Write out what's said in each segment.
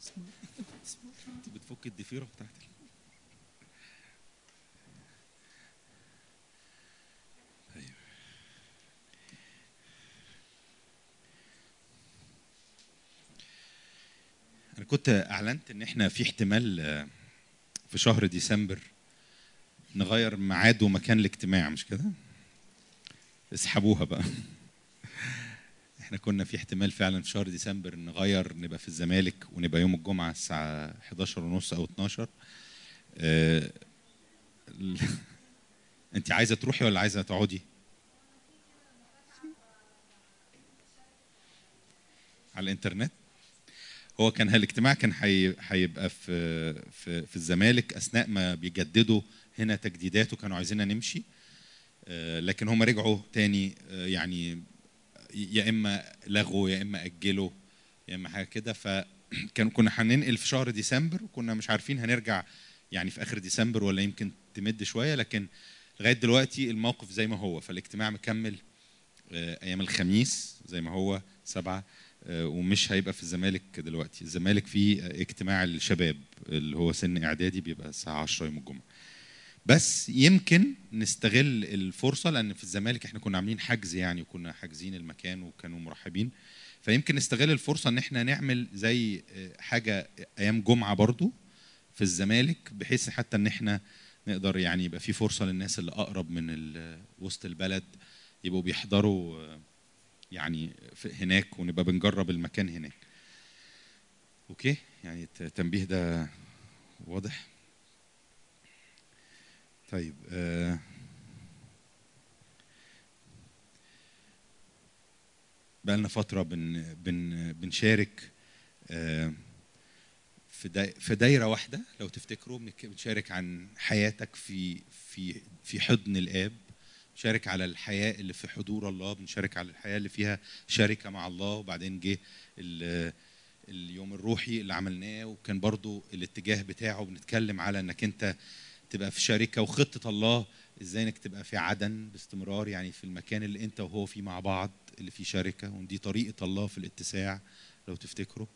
انت بتفك الضفيره بتاعتك. انا كنت اعلنت ان احنا في احتمال في شهر ديسمبر نغير ميعاد ومكان الاجتماع، مش كده؟ اسحبوها بقى. احنا كنا في احتمال فعلا في شهر ديسمبر نغير، نبقى في الزمالك ونبقى يوم الجمعة الساعة 11:30 أو 12. اه... انت عايزة تروحي ولا عايزة تقعدي؟ على الانترنت. هو كان الاجتماع كان هيبقى في الزمالك اثناء ما بيجددوا هنا تجديدات، وكانوا عايزيننا نمشي. لكن هم رجعوا تاني، يعني يا اما لغوا يا اما اجلوا يا اما حاجه كده. كنا هننقل في شهر ديسمبر، وكنا مش عارفين هنرجع يعني في اخر ديسمبر ولا يمكن تمد شويه. لكن لغايه دلوقتي الموقف زي ما هو، فالاجتماع مكمل ايام الخميس زي ما هو 7. ومش هيبقى في الزمالك دلوقتي. الزمالك فيه اجتماع الشباب اللي هو سن اعدادي، بيبقى الساعه 10 يوم الجمعه. بس يمكن نستغل الفرصه، لان في الزمالك احنا كنا عاملين حجز يعني، وكنا حاجزين المكان وكانوا مرحبين. فيمكن نستغل الفرصه ان احنا نعمل زي حاجه ايام جمعه برضو في الزمالك، بحيث حتى ان احنا نقدر يعني يبقى في فرصه للناس اللي اقرب من وسط البلد يبقوا بيحضروا يعني هناك، ونبقى بنجرب المكان هناك. اوكي، يعني التنبيه ده واضح. طيب بقى لنا فترة بنشارك في دايرة واحدة. لو تفتكروا بنشارك عن حياتك في حضن الآب، بنشارك على الحياة اللي في حضور الله، بنشارك على الحياة اللي فيها شركة مع الله. وبعدين جه اليوم الروحي اللي عملناه، وكان برضو الاتجاه بتاعه بنتكلم على انك انت تبقى في شركة، وخطة الله ازاي انك تبقى في عدن باستمرار، يعني في المكان اللي انت وهو فيه مع بعض اللي فيه شركة. ودي طريقة الله في الاتساع لو تفتكروا.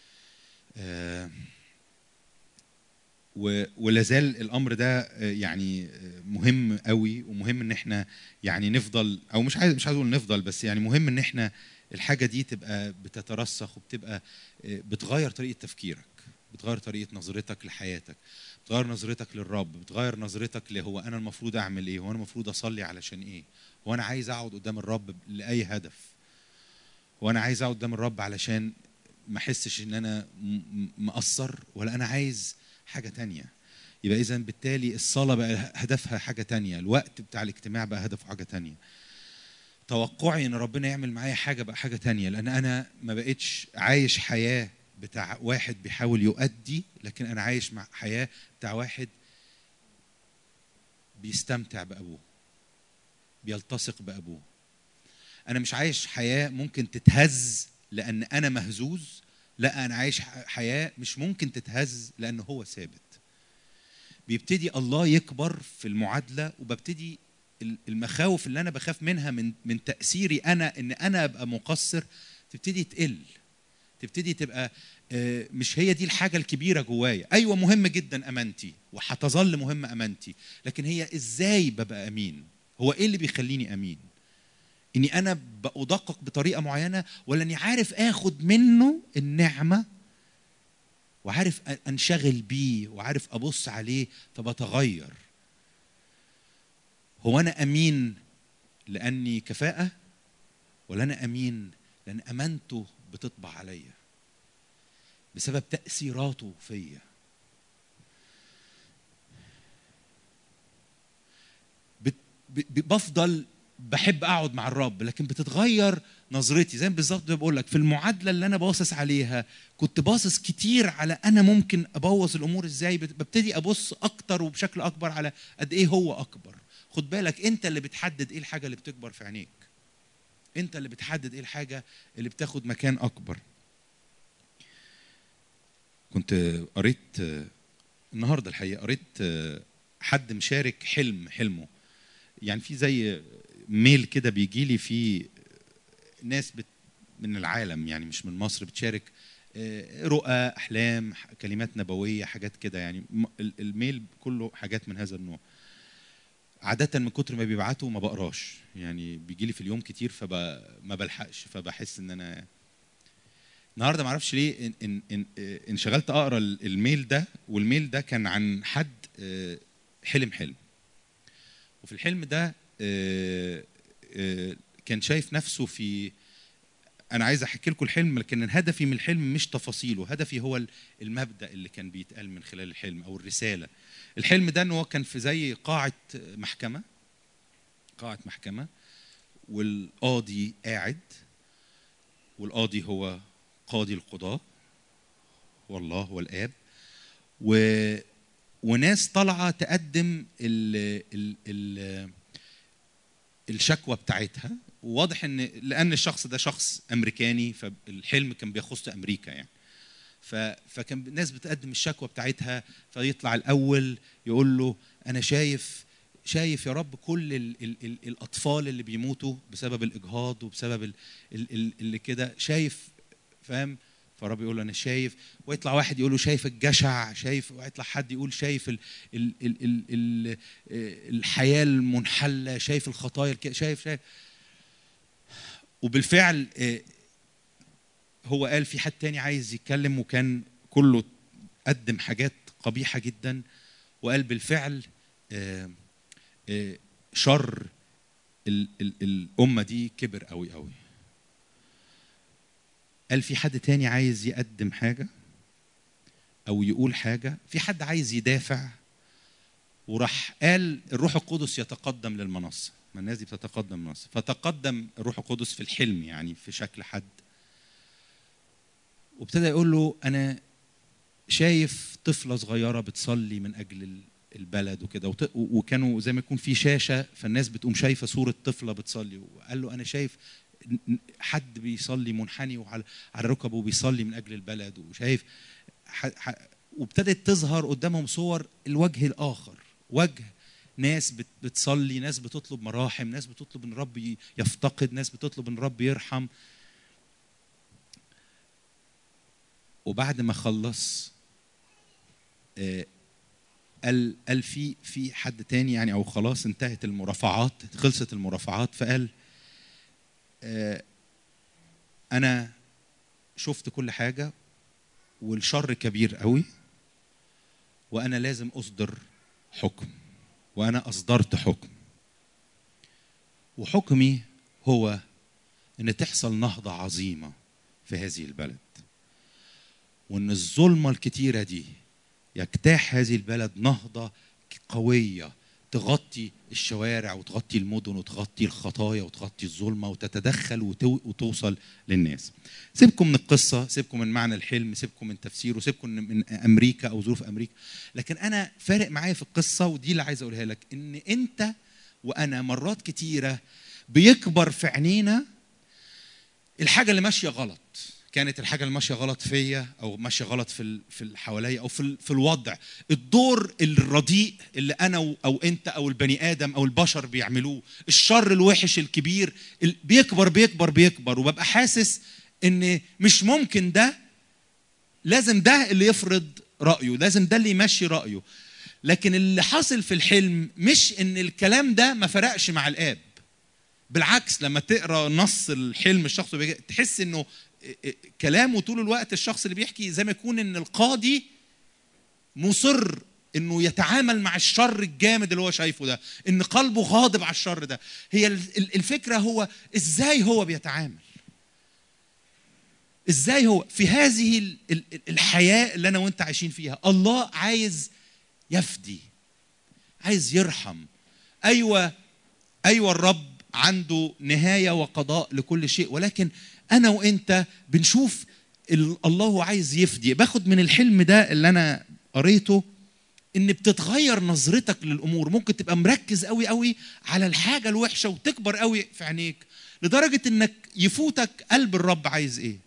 ولازال الامر ده يعني مهم قوي، ومهم ان احنا يعني نفضل، او مش عايز اقول نفضل، بس يعني مهم ان احنا الحاجة دي تبقى بتترسخ، وبتبقى بتغير طريقة تفكيرك، بتغير طريقة نظرتك لحياتك، بتغير نظرتك للرب، بتغير نظرتك هو أنا المفروض أعمل إيه، هو أنا المفروض أصلي علشان إيه، هو أنا عايز أقعد قدام الرب لأي هدف، هو أنا عايز أقعد قدام الرب علشان ما أحسش إن أنا مقصر، ولا أنا عايز حاجة تانية. يبقى إذن بالتالي الصلاة بقى هدفها حاجة تانية، الوقت بتاع الاجتماع بقى هدفه حاجة تانية، توقعي ان ربنا يعمل معايا حاجه بقى حاجه تانية، لان انا ما بقتش عايش حياه بتاع واحد بيحاول يؤدي، لكن انا عايش مع حياه بتاع واحد بيستمتع بابوه، بيلتصق بابوه. انا مش عايش حياه ممكن تتهز لان انا مهزوز، لا انا عايش حياه مش ممكن تتهز لان هو ثابت. بيبتدي الله يكبر في المعادله، وببتدي المخاوف اللي انا بخاف منها من تاثيري انا ان انا ابقى مقصر تبتدي تقل، تبتدي تبقى مش هي دي الحاجة الكبيرة جوايا. أيوة مهم جدا أمانتي، وحتظل مهم أمانتي، لكن هي إزاي ببقى أمين؟ هو إيه اللي بيخليني أمين؟ إني أنا بأدقق بطريقة معينة، ولا إني عارف آخد منه النعمة وعارف أنشغل بيه وعارف أبص عليه فبتغير؟ هو أنا أمين لأني كفاءة، ولا أنا أمين لأن أمانته بتطبع عليا بسبب تأثيراته فيا؟ بفضل بحب اقعد مع الرب، لكن بتتغير نظرتي. زي بالظبط بقول لك في المعادله اللي انا باصص عليها، كنت باصص كتير على انا ممكن ابوظ الامور ازاي، ببتدي ابص اكتر وبشكل اكبر على قد ايه هو اكبر. خد بالك انت اللي بتحدد ايه الحاجه اللي بتكبر في عينيك، انت اللي بتحدد ايه الحاجه اللي بتاخد مكان اكبر. كنت قريت النهارده الحقيقه، قريت حد مشارك حلمه، يعني في زي ميل كده بيجي لي فيه ناس من العالم، يعني مش من مصر، بتشارك رؤى، احلام، كلمات نبويه، حاجات كده يعني. الميل كله حاجات من هذا النوع. عاده من كتر ما بيبعتوا ما بقراش، يعني بيجي لي في اليوم كتير فما بلحقش، فبحس ان انا النهارده ما اعرفش ليه انشغلت اقرا الميل ده. والميل ده كان عن حد حلم، وفي الحلم ده كان شايف نفسه في، انا عايز احكي لكم الحلم، لكن هدفي من الحلم مش تفاصيله، هدفي هو المبدأ اللي كان بيتقال من خلال الحلم او الرسالة. الحلم ده ان هو كان في زي قاعة محكمة، والقاضي قاعد، والقاضي هو قاضي القضاة والله هو الآب، وناس طالعة تقدم الشكوى بتاعتها. وواضح ان لان الشخص ده شخص امريكاني فالحلم كان بيخص امريكا يعني. فكان الناس بتقدم الشكوى بتاعتها، فيطلع الاول يقول له انا شايف يا رب كل الاطفال اللي بيموتوا بسبب الاجهاض وبسبب اللي كده، شايف، فاهم؟ فالرب يقول له انا شايف، ويطلع واحد يقول له شايف الجشع، شايف، ويطلع حد يقول شايف الحياه المنحله، شايف الخطايا، شايف. وبالفعل هو قال في حد تاني عايز يتكلم، وكان كله قدم حاجات قبيحه جدا، وقال بالفعل شر الامه دي كبر قوي قوي. قال في حد تاني عايز يقدم حاجه او يقول حاجه، في حد عايز يدافع، وراح قال الروح القدس يتقدم للمنصه، ما الناس دي بتتقدم للمنصه، فتقدم الروح القدس في الحلم يعني في شكل حد، وابتدى يقول له انا شايف طفله صغيره بتصلي من اجل البلد وكده، وكانوا زي ما يكون في شاشه فالناس بتقوم شايفه صوره طفله بتصلي، وقال له انا شايف حد بيصلي منحني وعلى ركبه وبيصلي من اجل البلد، وشايف وابتدت تظهر قدامهم صور الوجه الاخر، وجه ناس بتصلي، ناس بتطلب مراحم، ناس بتطلب ان الرب يفتقد، ناس بتطلب ان الرب يرحم. وبعد ما خلص قال في حد تاني يعني، او خلاص انتهت المرافعات، خلصت المرافعات، فقال انا شفت كل حاجه والشر كبير قوي، وانا لازم اصدر حكم، وانا اصدرت حكم، وحكمي هو ان تحصل نهضه عظيمه في هذه البلد، وان الظلمه الكتيره دي يجتاح هذه البلد نهضه قويه تغطي الشوارع وتغطي المدن وتغطي الخطايا وتغطي الظلمه وتتدخل وتوصل للناس. سيبكم من القصه، سيبكم من معنى الحلم، سيبكم من تفسيره، سيبكم من امريكا او ظروف امريكا، لكن انا فارق معايا في القصه، ودي اللي عايز اقولها لك، ان انت وانا مرات كتيره بيكبر في عينينا الحاجه اللي ماشيه غلط، كانت الحاجه اللي ماشيه غلط فيا او ماشيه غلط في اللي حواليا او في الوضع، الدور الرديء اللي انا او انت او البني ادم او البشر بيعملوه، الشر الوحش الكبير بيكبر بيكبر بيكبر، وببقى حاسس ان مش ممكن ده، لازم ده اللي يفرض رايه، لازم ده اللي يمشي رايه. لكن اللي حاصل في الحلم مش ان الكلام ده ما فرقش مع الاب، بالعكس لما تقرا نص الحلم الشخص تحس انه كلامه طول الوقت الشخص اللي بيحكي زي ما يكون ان القاضي مصر انه يتعامل مع الشر الجامد اللي هو شايفه ده، ان قلبه غاضب على الشر ده. هي الفكره هو ازاي هو بيتعامل، ازاي هو في هذه الحياه اللي انا وانت عايشين فيها. الله عايز يفدي، عايز يرحم. ايوه الرب عنده نهايه وقضاء لكل شيء، ولكن انا وانت بنشوف الله عايز يفدي. باخد من الحلم ده اللي انا قريته ان بتتغير نظرتك للامور، ممكن تبقى مركز قوي قوي على الحاجه الوحشه وتكبر قوي في عينيك لدرجه انك يفوتك قلب الرب عايز ايه.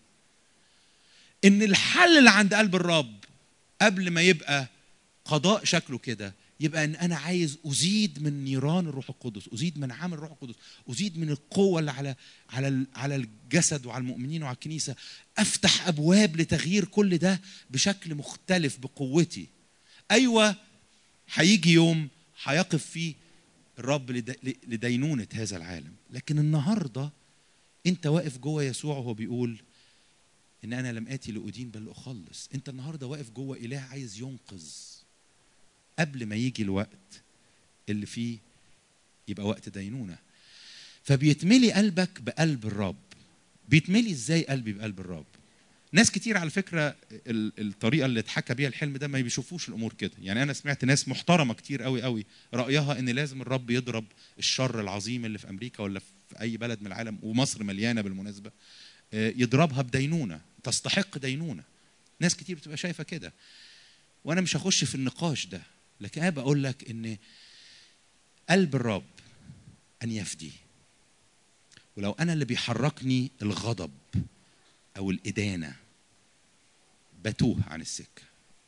ان الحل اللي عند قلب الرب قبل ما يبقى قضاء شكله كده يبقى ان انا عايز ازيد من نيران الروح القدس، ازيد من عمل الروح القدس، ازيد من القوه اللي على الجسد وعلى المؤمنين وعلى الكنيسه، افتح ابواب لتغيير كل ده بشكل مختلف بقوتي. ايوه هيجي يوم هيقف فيه الرب لدينونه هذا العالم، لكن النهارده انت واقف جوه يسوع وهو بيقول ان انا لم اتي لادين بل لاخلص. انت النهارده واقف جوه اله عايز ينقذ قبل ما يجي الوقت اللي فيه يبقى وقت دينونه. فبيتملي قلبك بقلب الرب. بيتملي ازاي قلبي بقلب الرب؟ ناس كتير على فكره الطريقه اللي اتحكى بيها الحلم ده ما بيشوفوش الامور كده. يعني انا سمعت ناس محترمه كتير قوي قوي رايها ان لازم الرب يضرب الشر العظيم اللي في امريكا ولا في اي بلد من العالم، ومصر مليانه بالمناسبه، يضربها بدينونه تستحق دينونه. ناس كتير بتبقى شايفه كده، وانا مش هخش في النقاش ده، لكن انا بقول لك ان قلب الرب ان يفدي. ولو انا اللي بيحركني الغضب او الادانه بتوه عن السكه،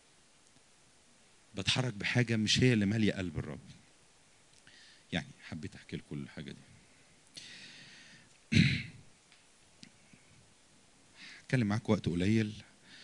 بتحرك بحاجه مش هي اللي ماليه قلب الرب. يعني حبيت احكي لكم الحاجه دي. اتكلم معاك وقت قليل.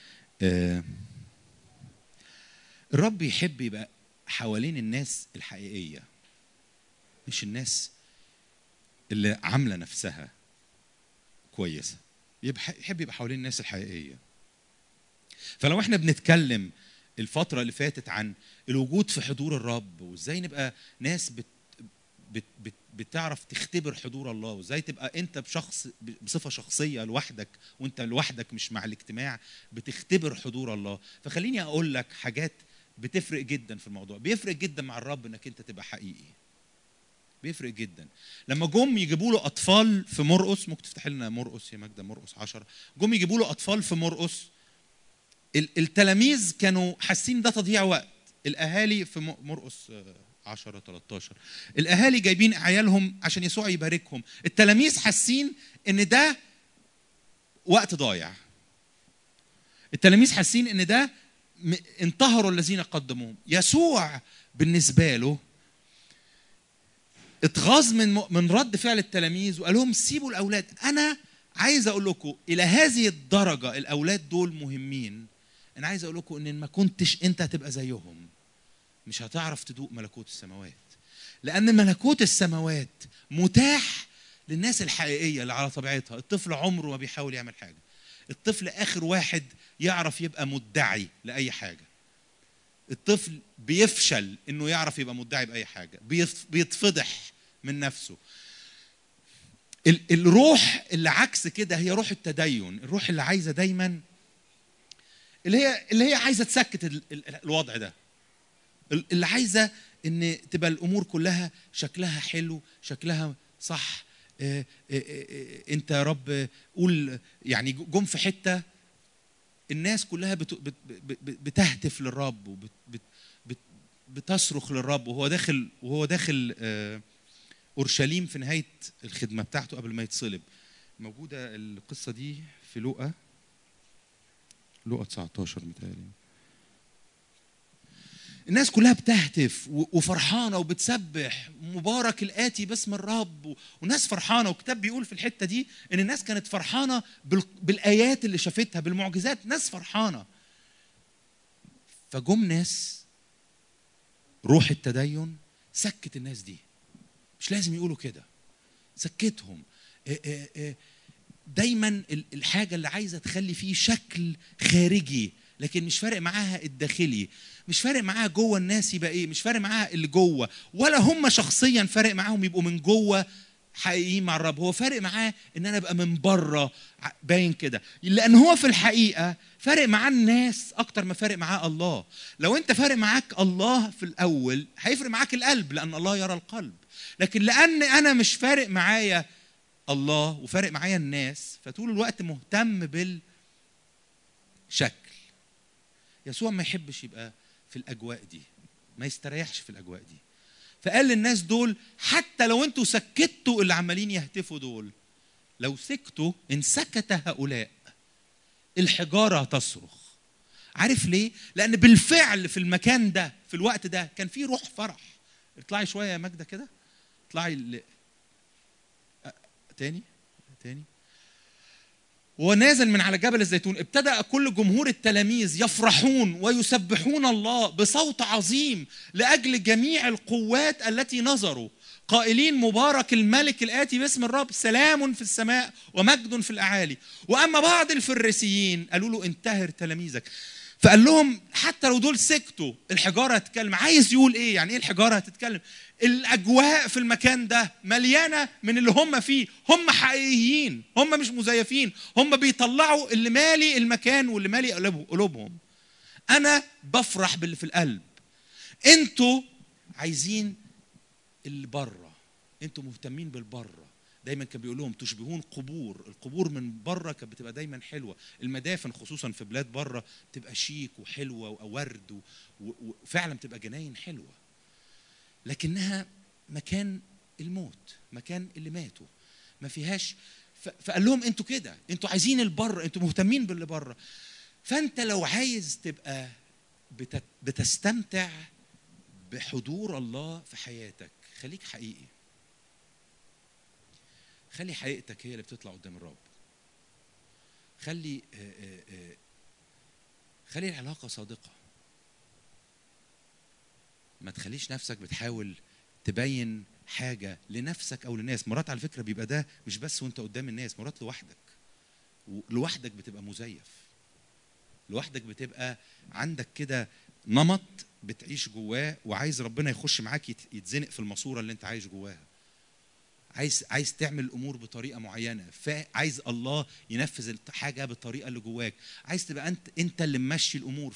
الرب يحب يبقى حوالين الناس الحقيقيه، مش الناس اللي عامله نفسها كويسه. يحب يبقى حوالين الناس الحقيقيه. فلو احنا بنتكلم الفتره اللي فاتت عن الوجود في حضور الرب، وازاي نبقى ناس بتعرف تختبر حضور الله، وازاي تبقى انت بصفه شخصيه لوحدك، وانت لوحدك مش مع الاجتماع بتختبر حضور الله. فخليني اقول لك حاجات بتفرق جدا في الموضوع. بيفرق جدا مع الرب انك انت تبقى حقيقي. بيفرق جدا. لما جم يجيبوا له اطفال في مرقس، ممكن تفتح لنا مرقس يا ماجده، مرقس 10. جم يجيبوا له اطفال في مرقس، التلاميذ كانوا حاسين ده تضييع وقت. الاهالي في مرقس 10 13 الاهالي جايبين عيالهم عشان يسوع يباركهم، التلاميذ حاسين ان ده وقت ضايع. التلاميذ حاسين ان ده انتهروا الذين قدموهم. يسوع بالنسبه له اتغاظ من رد فعل التلاميذ وقال لهم سيبوا الاولاد. انا عايز اقول لكم الى هذه الدرجه الاولاد دول مهمين. انا عايز اقول لكم ان ما كنتش انت هتبقى زيهم مش هتعرف تدوق ملكوت السماوات، لان ملكوت السماوات متاح للناس الحقيقيه اللي على طبيعتها. الطفل عمره ما بيحاول يعمل حاجه. الطفل اخر واحد يعرف يبقى مدعي لاي حاجه. الطفل بيفشل انه يعرف يبقى مدعي باي حاجه، بيتفضح من نفسه. الروح اللي عكس كده هي روح التدين، الروح اللي عايزه دايما، اللي هي عايزه تسكت الوضع ده، اللي عايزه ان تبقى الامور كلها شكلها حلو، شكلها صح. انت يا رب قول. يعني جم في حته الناس كلها بتهتف للرب وبتصرخ للرب، وهو داخل اورشليم في نهايه الخدمه بتاعته قبل ما يتصلب. موجوده القصه دي في لوقا 19 متهيألي. الناس كلها بتهتف وفرحانه وبتسبح مبارك الآتي باسم الرب، والناس فرحانه. والكتاب بيقول في الحته دي ان الناس كانت فرحانه بالايات اللي شافتها، بالمعجزات. ناس فرحانه. فجم ناس روح التدين سكت الناس دي. مش لازم يقولوا كده، سكتهم. دايما الحاجه اللي عايزه تخلي فيه شكل خارجي، لكن مش فارق معاها الداخلي. مش فارق معاها جوه الناس يبقى ايه، مش فارق معاها اللي جوه، ولا هم شخصيا فارق معاهم يبقوا من جوه حقيقيين مع الرب. هو فارق معاه ان انا ابقى من بره باين كده، لان هو في الحقيقه فارق معاه الناس اكتر ما فارق معاه الله. لو انت فارق معاك الله في الاول هيفرق معاك القلب، لان الله يرى القلب. لكن لان انا مش فارق معايا الله وفارق معايا الناس، فطول الوقت مهتم بالشكل. يسوع ما يحبش يبقى في الاجواء دي، ما يستريحش في الاجواء دي. فقال للناس دول حتى لو انتوا سكتوا اللي عمالين يهتفوا دول، لو سكتوا ان سكت هؤلاء الحجاره تصرخ. عارف ليه؟ لأن بالفعل في المكان ده في الوقت ده كان في روح فرح. اطلعي شوية يا ماجدة كده، اطلعي تاني. ونازل من على جبل الزيتون ابتدأ كل جمهور التلاميذ يفرحون ويسبحون الله بصوت عظيم لأجل جميع القوات التي نظروا، قائلين مبارك الملك الآتي باسم الرب، سلام في السماء ومجد في الأعالي. وأما بعض الفريسيين قالوا له انتهر تلاميذك. فقال لهم حتى لو دول سكتوا الحجارة هتتكلم. عايز يقول إيه؟ يعني إيه الحجارة هتتكلم؟ الأجواء في المكان ده مليانة من اللي هم فيه. هم حقيقيين، هم مش مزيفين، هم بيطلعوا اللي مالي المكان واللي مالي قلوبهم. أنا بفرح باللي في القلب. أنتوا عايزين اللي بره، أنتوا مهتمين بالبره. دايما كان بيقول لهم تشبهون قبور. القبور من بره كانت بتبقى دايما حلوه، المدافن خصوصا في بلاد بره تبقى شيك وحلوه وورد وفعلا بتبقى جناين حلوه، لكنها مكان الموت، مكان اللي ماتوا، ما فيهاش. فقال لهم انتوا كده، انتوا عايزين البر، انتوا مهتمين باللي بره. فانت لو عايز تبقى بتستمتع بحضور الله في حياتك، خليك حقيقي. خلي حقيقتك هي اللي بتطلع قدام الرب. خلي العلاقة صادقة. ما تخليش نفسك بتحاول تبين حاجة لنفسك أو للناس. مرات على فكرة بيبقى ده مش بس وانت قدام الناس، مرات لوحدك بتبقى مزيف. لوحدك بتبقى عندك كده نمط بتعيش جواه، وعايز ربنا يخش معاك يتزنق في الماسورة اللي انت عايش جواها. عايز تعمل الامور بطريقه معينه، عايز الله ينفذ الحاجه بالطريقه اللي جواك، عايز تبقى انت اللي ممشي الامور.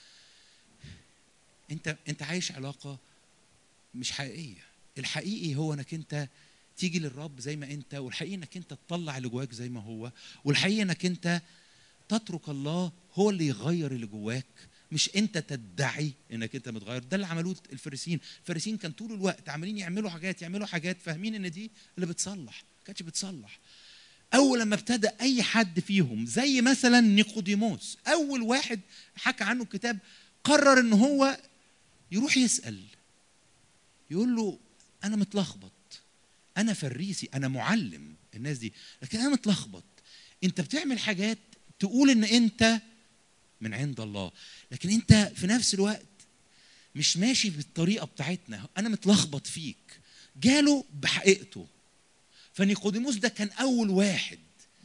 انت عايش علاقه مش حقيقيه. الحقيقي هو انك انت تيجي للرب زي ما انت، والحقيقي انك انت تطلع اللي جواك زي ما هو، والحقيقي انك انت تترك الله هو اللي يغير اللي جواك، مش انت تدعي انك انت متغير. ده اللي عملوه الفريسيين كان طول الوقت عمالين يعملوا حاجات فاهمين ان دي اللي بتصلح، ما كانتش بتصلح. اول لما ابتدى اي حد فيهم زي مثلا نيقوديموس، اول واحد حكى عنه الكتاب، قرر ان هو يروح يسأل، يقول له انا متلخبط، انا فريسي، انا معلم الناس دي، لكن انا متلخبط. انت بتعمل حاجات تقول ان انت من عند الله، لكن انت في نفس الوقت مش ماشي بالطريقه بتاعتنا، انا متلخبط فيك. جاله بحقيقته. فنيقوديموس ده كان اول واحد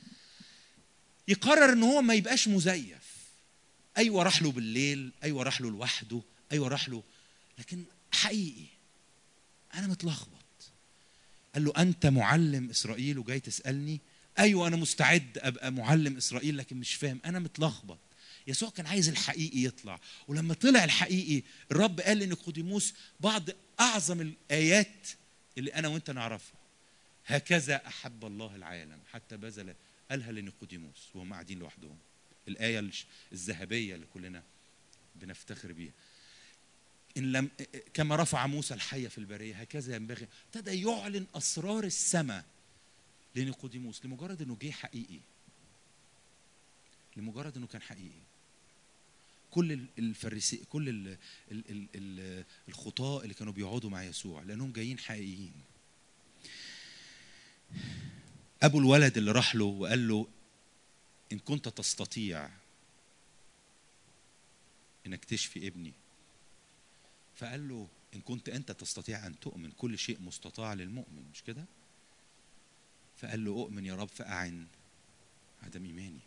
يقرر ان هو ما يبقاش مزيف. ايوه راح له بالليل، ايوه راح له لوحده، ايوه راح له، لكن حقيقي انا متلخبط. قال له انت معلم اسرائيل وجاي تسالني؟ ايوه انا مستعد ابقى معلم اسرائيل، لكن مش فاهم، انا متلخبط. يسوع كان عايز الحقيقي يطلع، ولما طلع الحقيقي الرب قال لنيقوديموس بعض اعظم الايات اللي انا وانت نعرفها. هكذا احب الله العالم حتى بذل، قالها لنيقوديموس وهم قاعدين لوحدهم. الايه الذهبيه اللي كلنا بنفتخر بيها. إن لم كما رفع موسى الحية في البرية هكذا ينبغي. ابتدى يعلن أسرار السماء لنيقوديموس لمجرد إنه جه حقيقي، لمجرد إنه كان حقيقي. كل الفريسي، كل الخطاة اللي كانوا بيقعدوا مع يسوع لأنهم جايين حقيقيين. أبو الولد اللي راح له وقال له إن كنت تستطيع إنك تشفي ابني، فقال له إن كنت أنت تستطيع أن تؤمن كل شيء مستطاع للمؤمن، مش كده؟ فقال له أؤمن يا رب فأعن عدم إيماني.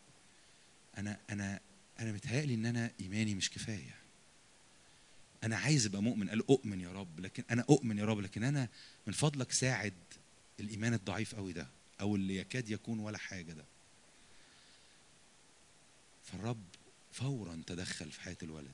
أنا متهيألي إن أنا إيماني مش كفاية. أنا عايز أبقى مؤمن. قال أؤمن يا رب، لكن أنا أؤمن يا رب، لكن أنا من فضلك ساعد الإيمان الضعيف قوي ده، أو اللي يكاد يكون ولا حاجة ده. فالرب فورا تدخل في حياة الولد.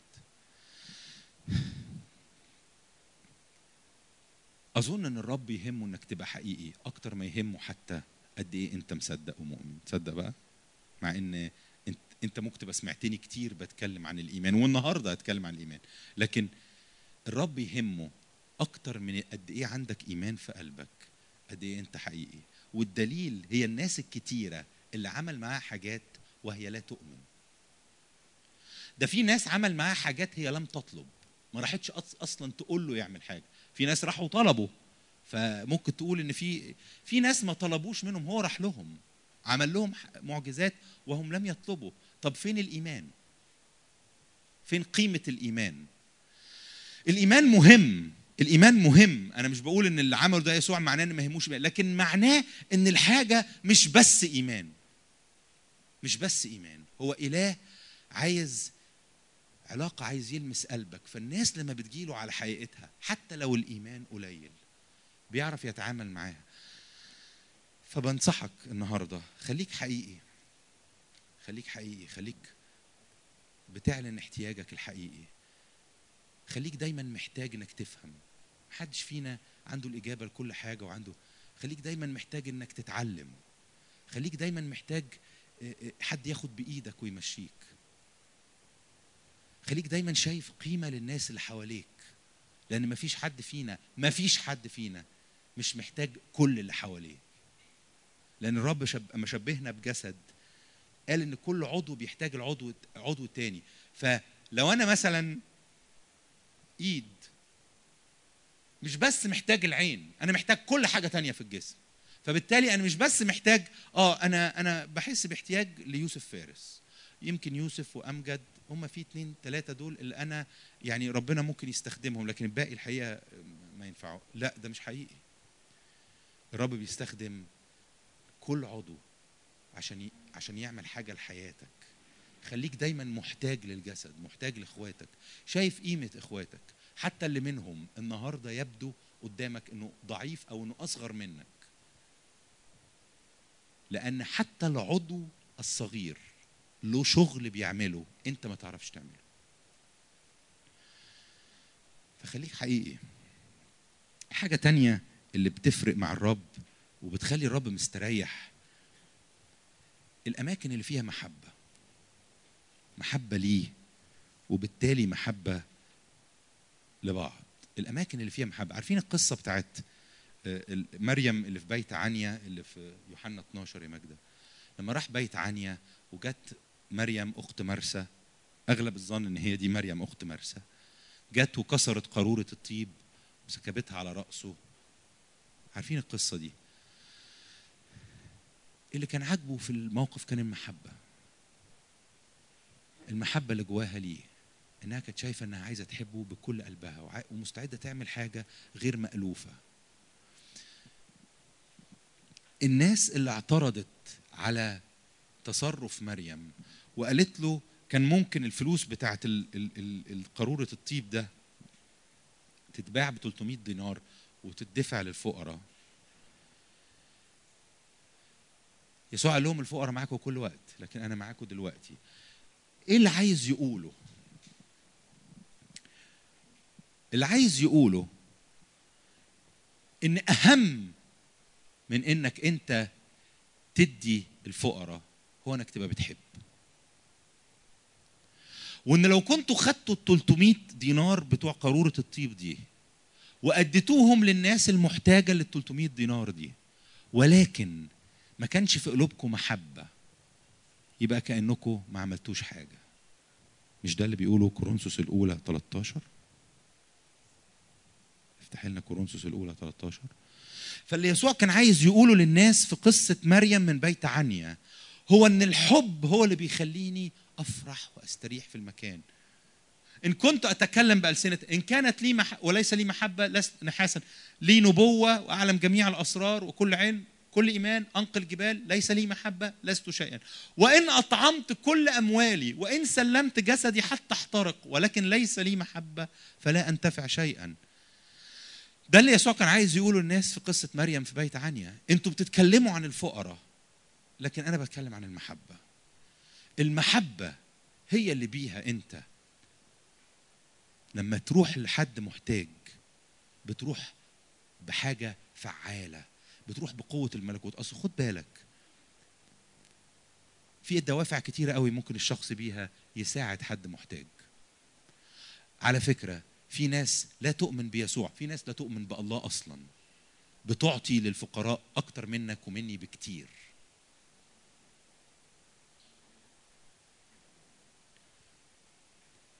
أظن إن الرب يهمه إنك تبقى حقيقي أكتر ما يهمه حتى قد إيه أنت مصدق ومؤمن. تصدق بقى؟ مع إن أنت ممكن تبقى سمعتني كتير بتكلم عن الإيمان، والنهاردة هتكلم عن الإيمان، لكن الرب يهمه أكتر من قد إيه عندك إيمان في قلبك، قد إيه أنت حقيقي. والدليل هي الناس الكتيرة اللي عمل معاها حاجات وهي لا تؤمن. ده في ناس عمل معاه حاجات هي لم تطلب، ما راحتش اصلا تقول له يعمل حاجه. في ناس راحوا طلبوا، فممكن تقول ان في ناس ما طلبوش منهم، هو راح لهم عمل لهم معجزات وهم لم يطلبوا. طب فين الايمان؟ فين قيمه الايمان؟ الايمان مهم، الايمان مهم. انا مش بقول ان اللي عمله ده يسوع معناه ان ما يهموش، لكن معناه ان الحاجه مش بس ايمان، مش بس ايمان. هو اله عايز علاقه، عايز يلمس قلبك. فالناس لما بتجيله على حقيقتها حتى لو الايمان قليل بيعرف يتعامل معاها. فبنصحك النهارده خليك حقيقي، خليك حقيقي، خليك بتعلن احتياجك الحقيقي. خليك دايما محتاج انك تفهم. محدش فينا عنده الاجابه لكل حاجه وعنده. خليك دايما محتاج انك تتعلم. خليك دايما محتاج حد ياخد بايدك ويمشيك. خليك دايما شايف قيمه للناس اللي حواليك، لان مفيش حد فينا مش محتاج كل اللي حواليه. لان الرب مشبهنا بجسد، قال ان كل عضو بيحتاج عضو تاني. فلو انا مثلا ايد، مش بس محتاج العين، انا محتاج كل حاجه تانية في الجسم. فبالتالي انا مش بس محتاج انا بحس باحتياج ليوسف فارس. يمكن يوسف وامجد هم في 2 3 دول اللي انا يعني ربنا ممكن يستخدمهم، لكن الباقي الحقيقه ما ينفعوا. لا، ده مش حقيقي. الرب بيستخدم كل عضو عشان يعمل حاجه لحياتك. خليك دايما محتاج للجسد، محتاج لاخواتك، شايف قيمه اخواتك حتى اللي منهم النهارده يبدو قدامك انه ضعيف او انه اصغر منك. لان حتى العضو الصغير له شغل بيعمله انت ما تعرفش تعمله. فخليك حقيقي. حاجه تانية اللي بتفرق مع الرب وبتخلي الرب مستريح، الاماكن اللي فيها محبه ليه وبالتالي محبه لبعض. الاماكن اللي فيها محبه. عارفين القصه بتاعت مريم اللي في بيت عنيا اللي في يوحنا 12 يا مجدة؟ لما راح بيت عنيا وجت مريم اخت مرسى، اغلب الظن ان هي دي مريم اخت مرسى، جت وكسرت قاروره الطيب وسكبتها على راسه. عارفين القصه دي؟ اللي كان عاجبه في الموقف كان المحبه اللي جواها ليه، انها كانت شايفه انها عايزه تحبه بكل قلبها ومستعده تعمل حاجه غير مألوفه. الناس اللي اعترضت على تصرف مريم وقالت له كان ممكن الفلوس بتاعت القارورة الطيب ده تتباع ب 300 دينار وتدفع للفقراء. يسوع قال لهم الفقراء معاكم كل وقت لكن انا معاكم دلوقتي. ايه اللي عايز يقوله؟ اللي عايز يقوله ان اهم من انك انت تدي الفقراء هو انك تبقى بتحب. وان لو كنتوا خدتوا ال 300 دينار بتوع قارورة الطيب دي واديتوهم للناس المحتاجة لل 300 دينار دي، ولكن ما كانش في قلوبكم محبة، يبقى كأنكم ما عملتوش حاجة. مش ده اللي بيقوله كورنثوس الأولى 13؟ افتح لنا كورنثوس الأولى 13. فاللي يسوع كان عايز يقوله للناس في قصة مريم من بيت عنيا هو ان الحب هو اللي بيخليني افرح واستريح في المكان. ان كنت اتكلم بألسنة، ان كانت لي وليس لي محبة لست نحاسا، لي نبوة واعلم جميع الاسرار وكل علم كل ايمان انقل جبال، ليس لي محبة لست شيئا. وان اطعمت كل اموالي وان سلمت جسدي حتى احترق ولكن ليس لي محبة فلا انتفع شيئا. ده اللي يسوع كان عايز يقوله الناس في قصة مريم في بيت عنيا. انتوا بتتكلموا عن الفقراء لكن انا بتكلم عن المحبة. المحبة هي اللي بيها انت لما تروح لحد محتاج بتروح بحاجة فعالة، بتروح بقوة الملكوت. أصل خد بالك في دوافع كتيرة قوي ممكن الشخص بيها يساعد حد محتاج. على فكرة في ناس لا تؤمن بيسوع، في ناس لا تؤمن بالله أصلا، بتعطي للفقراء أكتر منك ومني بكتير.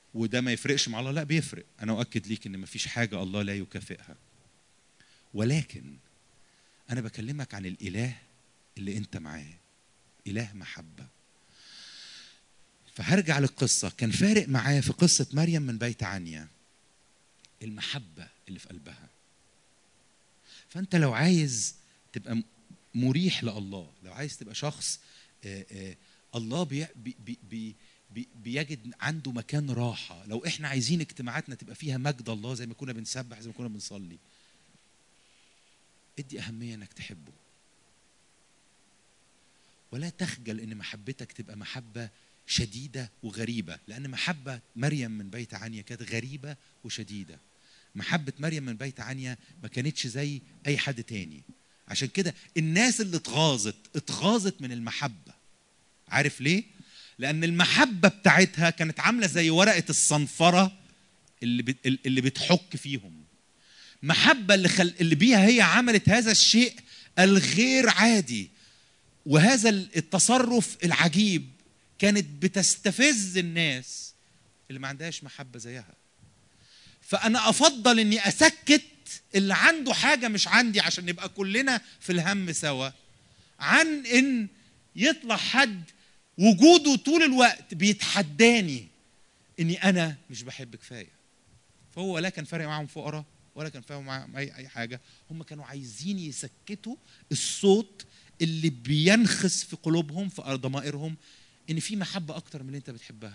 وده ما يفرقش مع الله. لا بيفرق. انا اؤكد ليك ان مفيش حاجه الله لا يكافئها، ولكن انا بكلمك عن الاله اللي انت معاه، اله محبه. فهرجع للقصه. كان فارق معايا في قصه مريم من بيت عنيا المحبه اللي في قلبها. فانت لو عايز تبقى مريح لله، لو عايز تبقى شخص الله بيجد عنده مكان راحه، لو احنا عايزين اجتماعاتنا تبقى فيها مجد الله زي ما كنا بنسبح، زي ما كنا بنصلي، ادي اهميه انك تحبه، ولا تخجل ان محبتك تبقى محبه شديده وغريبه. لان محبه مريم من بيت عنيا كانت غريبه وشديده. محبه مريم من بيت عنيا ما كانتش زي اي حد تاني. عشان كده الناس اللي اتغاظت من المحبه. عارف ليه؟ لان المحبه بتاعتها كانت عامله زي ورقه الصنفره اللي بتحك فيهم. محبه اللي بيها هي عملت هذا الشيء الغير عادي، وهذا التصرف العجيب كانت بتستفز الناس اللي ما عندهاش محبة زيها. فأنا أفضل أني أسكت اللي عنده حاجة مش عندي عشان نبقى كلنا في الهم سوا، عن أن يطلع حد وجوده طول الوقت بيتحداني أني أنا مش بحب كفاية. فهو لا كان فارق معهم فقراء ولا كان فارق معهم أي حاجة. هم كانوا عايزين يسكتوا الصوت اللي بينخس في قلوبهم في ضمائرهم ان في محبه اكتر من اللي انت بتحبها،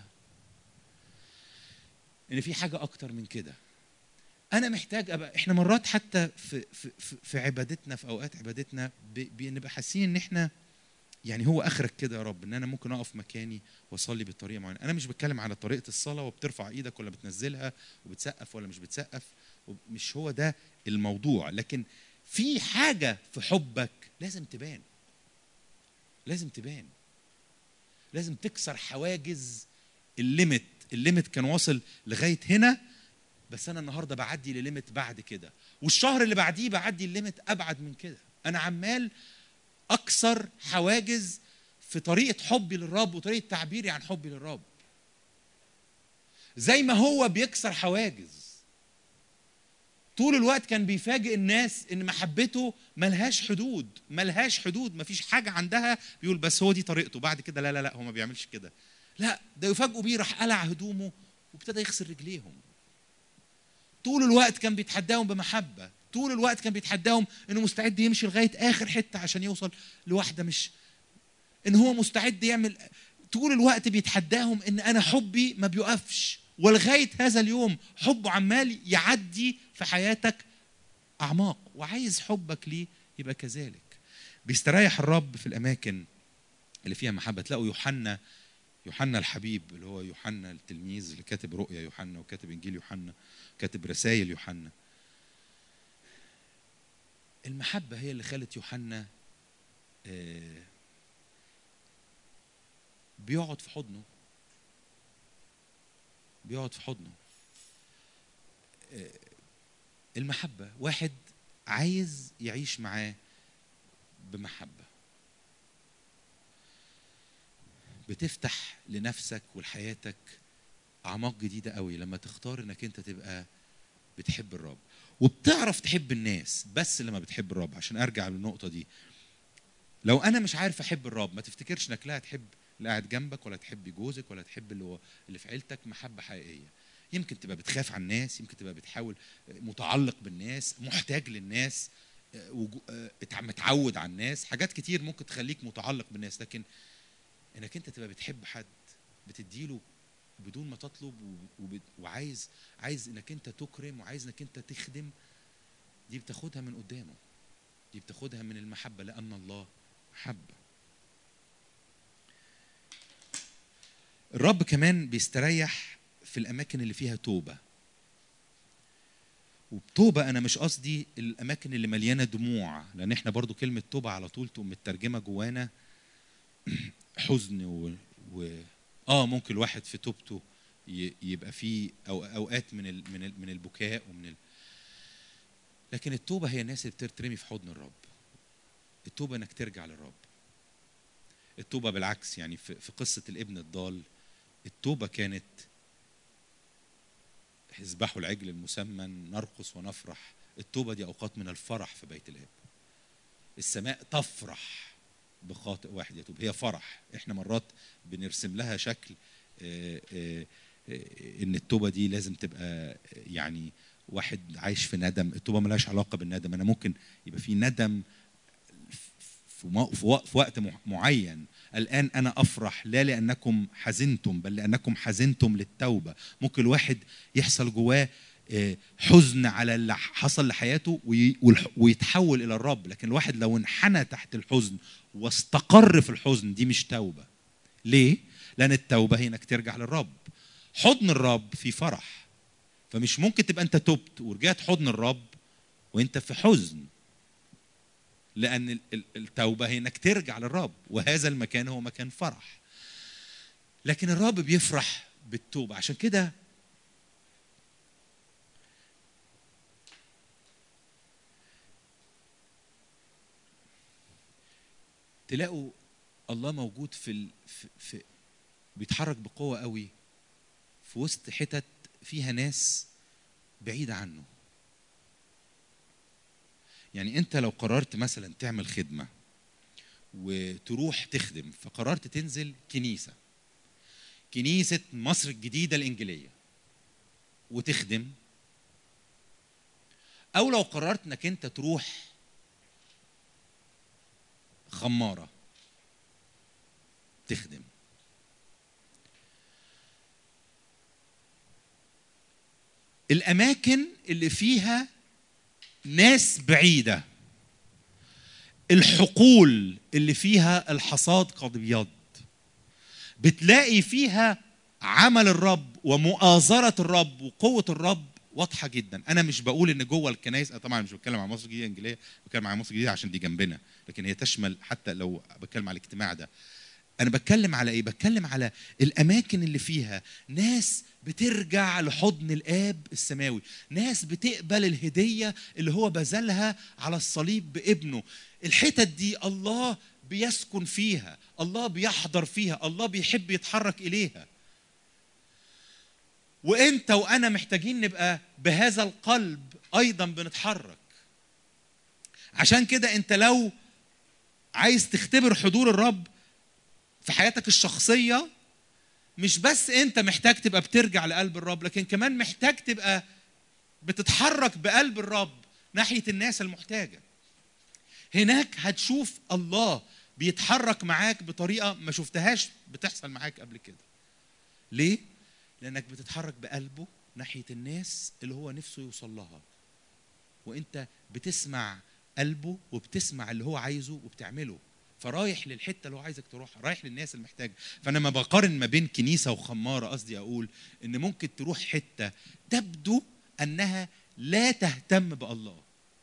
ان في حاجه اكتر من كده. انا محتاج ابقى، احنا مرات حتى في عبادتنا، في اوقات عبادتنا بنبقى حاسين ان احنا يعني هو اخرك كده يا رب، ان انا ممكن اقف مكاني واصلي بالطريقه معينه. انا مش بتكلم على طريقه الصلاه وبترفع ايدك ولا بتنزلها وبتسقف ولا مش بتسقف، مش هو ده الموضوع. لكن في حاجه في حبك لازم تبان، لازم تبان، لازم تكسر حواجز الليمت كان واصل لغايه هنا، بس انا النهارده بعدي لليمت بعد كده، والشهر اللي بعديه بعدي الليمت ابعد من كده. انا عمال اكسر حواجز في طريقه حبي للرب وطريقه تعبيري عن حبي للرب، زي ما هو بيكسر حواجز. طول الوقت كان بيفاجئ الناس ان محبته ملهاش حدود، مفيش حاجه عندها بيقول بس هو دي طريقته، بعد كده لا لا لا هو ما بيعملش كده. لا، ده يفاجئوا بيه راح قلع هدومه وابتدى يغسل رجليهم. طول الوقت كان بيتحداهم بمحبه، طول الوقت كان بيتحداهم انه مستعد يمشي لغايه اخر حته عشان يوصل لواحده، مش ان هو مستعد يعمل. طول الوقت بيتحداهم ان انا حبي ما بيوقفش، ولغايه هذا اليوم حبه عمال يعدي في حياتك اعماق، وعايز حبك ليه يبقى كذلك. بيستريح الرب في الاماكن اللي فيها محبه. تلاقوا يوحنا الحبيب اللي هو يوحنا التلميذ اللي كاتب رؤيا يوحنا وكاتب انجيل يوحنا كاتب رسائل يوحنا، المحبه هي اللي خلت يوحنا بيقعد في حضنه، المحبه. واحد عايز يعيش معاه بمحبه، بتفتح لنفسك ولحياتك اعماق جديده قوي لما تختار انك انت تبقى بتحب الرب. وبتعرف تحب الناس بس لما بتحب الرب. عشان ارجع للنقطه دي، لو انا مش عارف احب الرب ما تفتكرش انك لا هتحب اللي قاعد جنبك ولا تحب جوزك ولا تحب اللي في عيلتك محبه حقيقيه. يمكن تبقى بتخاف على الناس، يمكن تبقى بتحاول متعلق بالناس، محتاج للناس، متعود على الناس، حاجات كتير ممكن تخليك متعلق بالناس. لكن انك انت تبقى بتحب حد بتديله بدون ما تطلب وعايز انك انت تكرم وعايز انك انت تخدم، دي بتاخدها من قدامه، دي بتاخدها من المحبة، لأن الله محبة. الرب كمان بيستريح في الأماكن اللي فيها توبة. وبتوبة أنا مش قصدي الأماكن اللي مليانة دموع، لأن إحنا برضو كلمة توبة على طول تقوم مترجمة جوانا حزن ممكن الواحد في توبته يبقى فيه أوقات من البكاء لكن التوبة هي الناس اللي بترمي في حضن الرب. التوبة انك ترجع للرب. التوبة بالعكس، يعني في قصة الابن الضال، التوبة كانت اذبحوا العجل المسمن نرقص ونفرح. التوبة دي أوقات من الفرح في بيت الآب. السماء تفرح بخاطئ واحد يتوب، هي فرح. احنا مرات بنرسم لها شكل ان التوبة دي لازم تبقى يعني واحد عايش في ندم. التوبة ملهاش علاقة بالندم. أنا ممكن يبقى في ندم في وقت معين. الآن أنا أفرح لا لأنكم حزنتم بل لأنكم حزنتم للتوبة. ممكن الواحد يحصل جواه حزن على اللي حصل لحياته ويتحول إلى الرب، لكن الواحد لو انحنى تحت الحزن واستقر في الحزن دي مش توبة. ليه؟ لأن التوبة هي إنك ترجع للرب. حضن الرب في فرح، فمش ممكن تبقى أنت تبت ورجعت حضن الرب وأنت في حزن، لأن التوبة هي إنك ترجع للرب، وهذا المكان هو مكان فرح. لكن الرب بيفرح بالتوبة. عشان كده تلاقوا الله موجود في بيتحرك بقوة قوي في وسط حتت فيها ناس بعيدة عنه. يعني أنت لو قررت مثلا تعمل خدمة وتروح تخدم، فقررت تنزل كنيسة مصر الجديدة الإنجيلية وتخدم، أو لو قررت أنك أنت تروح خمارة تخدم، الأماكن اللي فيها ناس بعيدة، الحقول اللي فيها الحصاد قد ابيض، بتلاقي فيها عمل الرب ومؤازرة الرب وقوة الرب واضحة جدا. أنا مش بقول إن جوه الكنائس، طبعا مش بتكلم عن مصر الجديدة الإنجيلية، بتكلم عن مصر الجديدة عشان دي جنبنا، لكن هي تشمل حتى لو بتكلم على الاجتماع ده. أنا بتكلم على إيه؟ بتكلم على الأماكن اللي فيها ناس بترجع لحضن الآب السماوي، ناس بتقبل الهدية اللي هو بذلها على الصليب بابنه. الحتت دي الله بيسكن فيها، الله بيحضر فيها، الله بيحب يتحرك إليها. وأنت وأنا محتاجين نبقى بهذا القلب أيضا بنتحرك. عشان كده أنت لو عايز تختبر حضور الرب في حياتك الشخصية، مش بس أنت محتاج تبقى بترجع لقلب الرب، لكن كمان محتاج تبقى بتتحرك بقلب الرب ناحية الناس المحتاجة. هناك هتشوف الله بيتحرك معاك بطريقة ما شفتهاش بتحصل معاك قبل كده. ليه؟ لأنك بتتحرك بقلبه ناحية الناس اللي هو نفسه يوصل لها، وأنت بتسمع قلبه وبتسمع اللي هو عايزه وبتعمله، فرايح للحتة اللي هو عايزك تروح، رايح للناس المحتاجة. فأنا ما بقارن ما بين كنيسة وخمارة، قصدي أقول إن ممكن تروح حتة تبدو أنها لا تهتم بالله،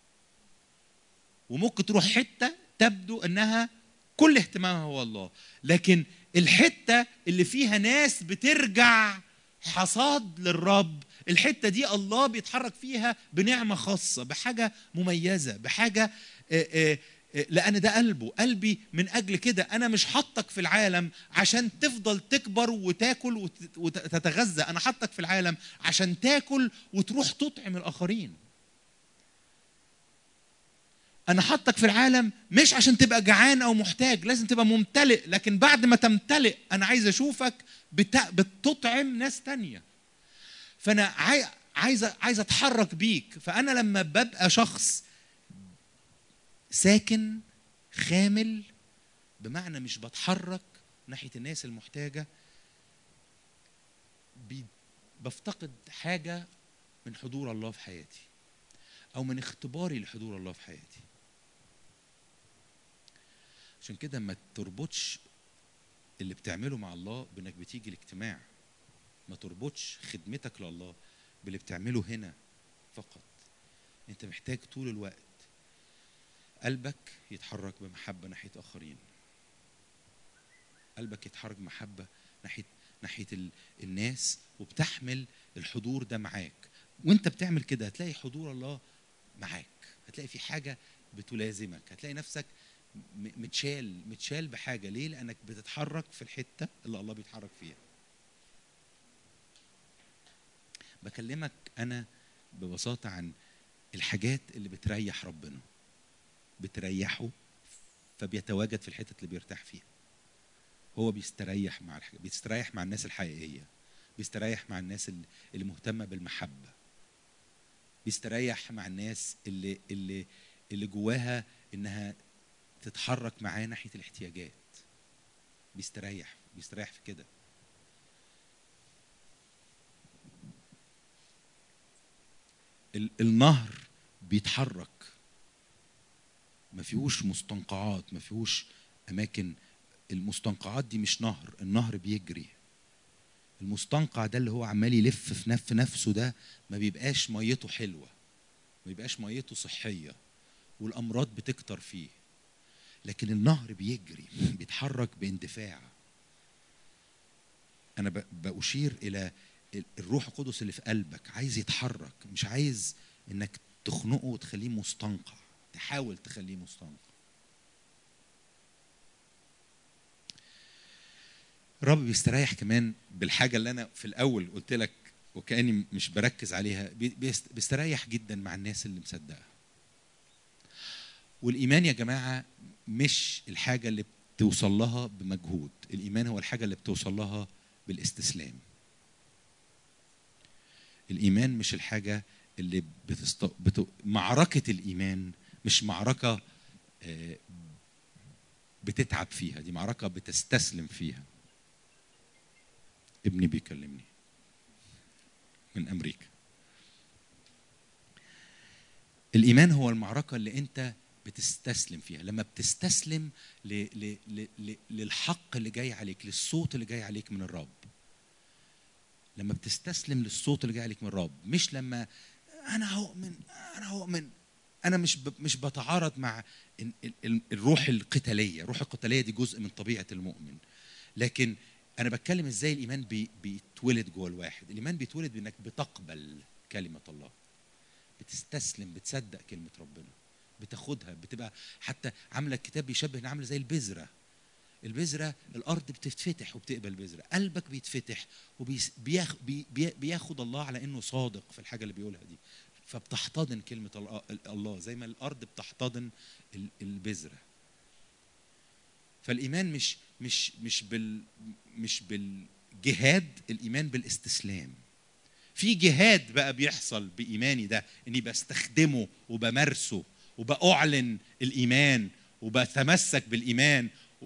وممكن تروح حتة تبدو أنها كل اهتمامها هو الله. لكن الحتة اللي فيها ناس بترجع حصاد للرب، الحتة دي الله بيتحرك فيها بنعمة خاصة، بحاجة مميزة، بحاجة لأن ده قلبي من أجل كده أنا مش حطك في العالم عشان تفضل تكبر وتاكل وتتغذى. أنا حطك في العالم عشان تاكل وتروح تطعم الآخرين. أنا حطك في العالم مش عشان تبقى جعان أو محتاج، لازم تبقى ممتلئ، لكن بعد ما تمتلئ أنا عايز أشوفك بتطعم ناس تانية. فأنا عايز أتحرك بيك. فأنا لما ببقى شخص ساكن خامل، بمعنى مش بتحرك ناحية الناس المحتاجة، بفتقد حاجة من حضور الله في حياتي أو من اختباري لحضور الله في حياتي. عشان كده ما تربطش اللي بتعمله مع الله بانك بتيجي الاجتماع، ما تربطش خدمتك لله باللي بتعمله هنا فقط. انت محتاج طول الوقت قلبك يتحرك بمحبة ناحية آخرين، قلبك يتحرك بمحبة ناحية الناس، وبتحمل الحضور ده معاك. وانت بتعمل كده هتلاقي حضور الله معاك، هتلاقي في حاجة بتلازمك، هتلاقي نفسك متشال بحاجة. ليه؟ لأنك بتتحرك في الحتة اللي الله بيتحرك فيها. بكلمك انا ببساطه عن الحاجات اللي بتريح ربنا، بتريحه، فبيتواجد في الحتت اللي بيرتاح فيها. هو بيستريح مع الحاجة. بيستريح مع الناس الحقيقيه، بيستريح مع الناس اللي مهتمه بالمحبه، بيستريح مع الناس اللي جواها انها تتحرك معاه ناحيه الاحتياجات. بيستريح في كده. النهر بيتحرك، ما فيهوش مستنقعات، ما فيهوش اماكن. المستنقعات دي مش نهر، النهر بيجري. المستنقع ده اللي هو عمال يلف في نفسه ده ما بيبقاش ميته حلوه، ما بيبقاش ميته صحيه، والامراض بتكتر فيه. لكن النهر بيجري، بيتحرك باندفاع. انا بأشير الى الروح القدس اللي في قلبك، عايز يتحرك، مش عايز انك تخنقه وتخليه مستنقع، تحاول تخليه مستنقع. الرب بيستريح كمان بالحاجه اللي انا في الاول قلت لك وكاني مش بركز عليها. بيستريح جدا مع الناس اللي مصدقه. والايمان يا جماعه مش الحاجه اللي بتوصل لها بمجهود، الايمان هو الحاجه اللي بتوصل لها بالاستسلام. الايمان مش الحاجه اللي معركه الايمان مش معركه بتتعب فيها، دي معركه بتستسلم فيها. ابني بيكلمني من امريكا. الايمان هو المعركه اللي انت بتستسلم فيها. لما بتستسلم للحق اللي جاي عليك، للصوت اللي جاي عليك من الرب. لما بتستسلم للصوت اللي جاي عليك من الرب، مش لما انا هؤمن. انا مش بتعارض مع الروح القتاليه. الروح القتاليه دي جزء من طبيعه المؤمن، لكن انا بتكلم ازاي الايمان بيتولد جوه الواحد. الايمان بيتولد بانك بتقبل كلمه الله، بتستسلم، بتصدق كلمه ربنا، بتاخدها، بتبقى حتى عامله الكتاب بيشبه ان عامله زي البذره. البذره الارض بتتفتح وبتقبل بذره، قلبك بيتفتح وبياخد الله على انه صادق في الحاجه اللي بيقولها دي، فبتحتضن كلمه الله زي ما الارض بتحتضن البذره. فالايمان مش بالجهاد، الايمان بالاستسلام. في جهاد بقى بيحصل بايماني ده، اني بستخدمه وبمارسه وبأعلن الايمان وبتمسك بالايمان.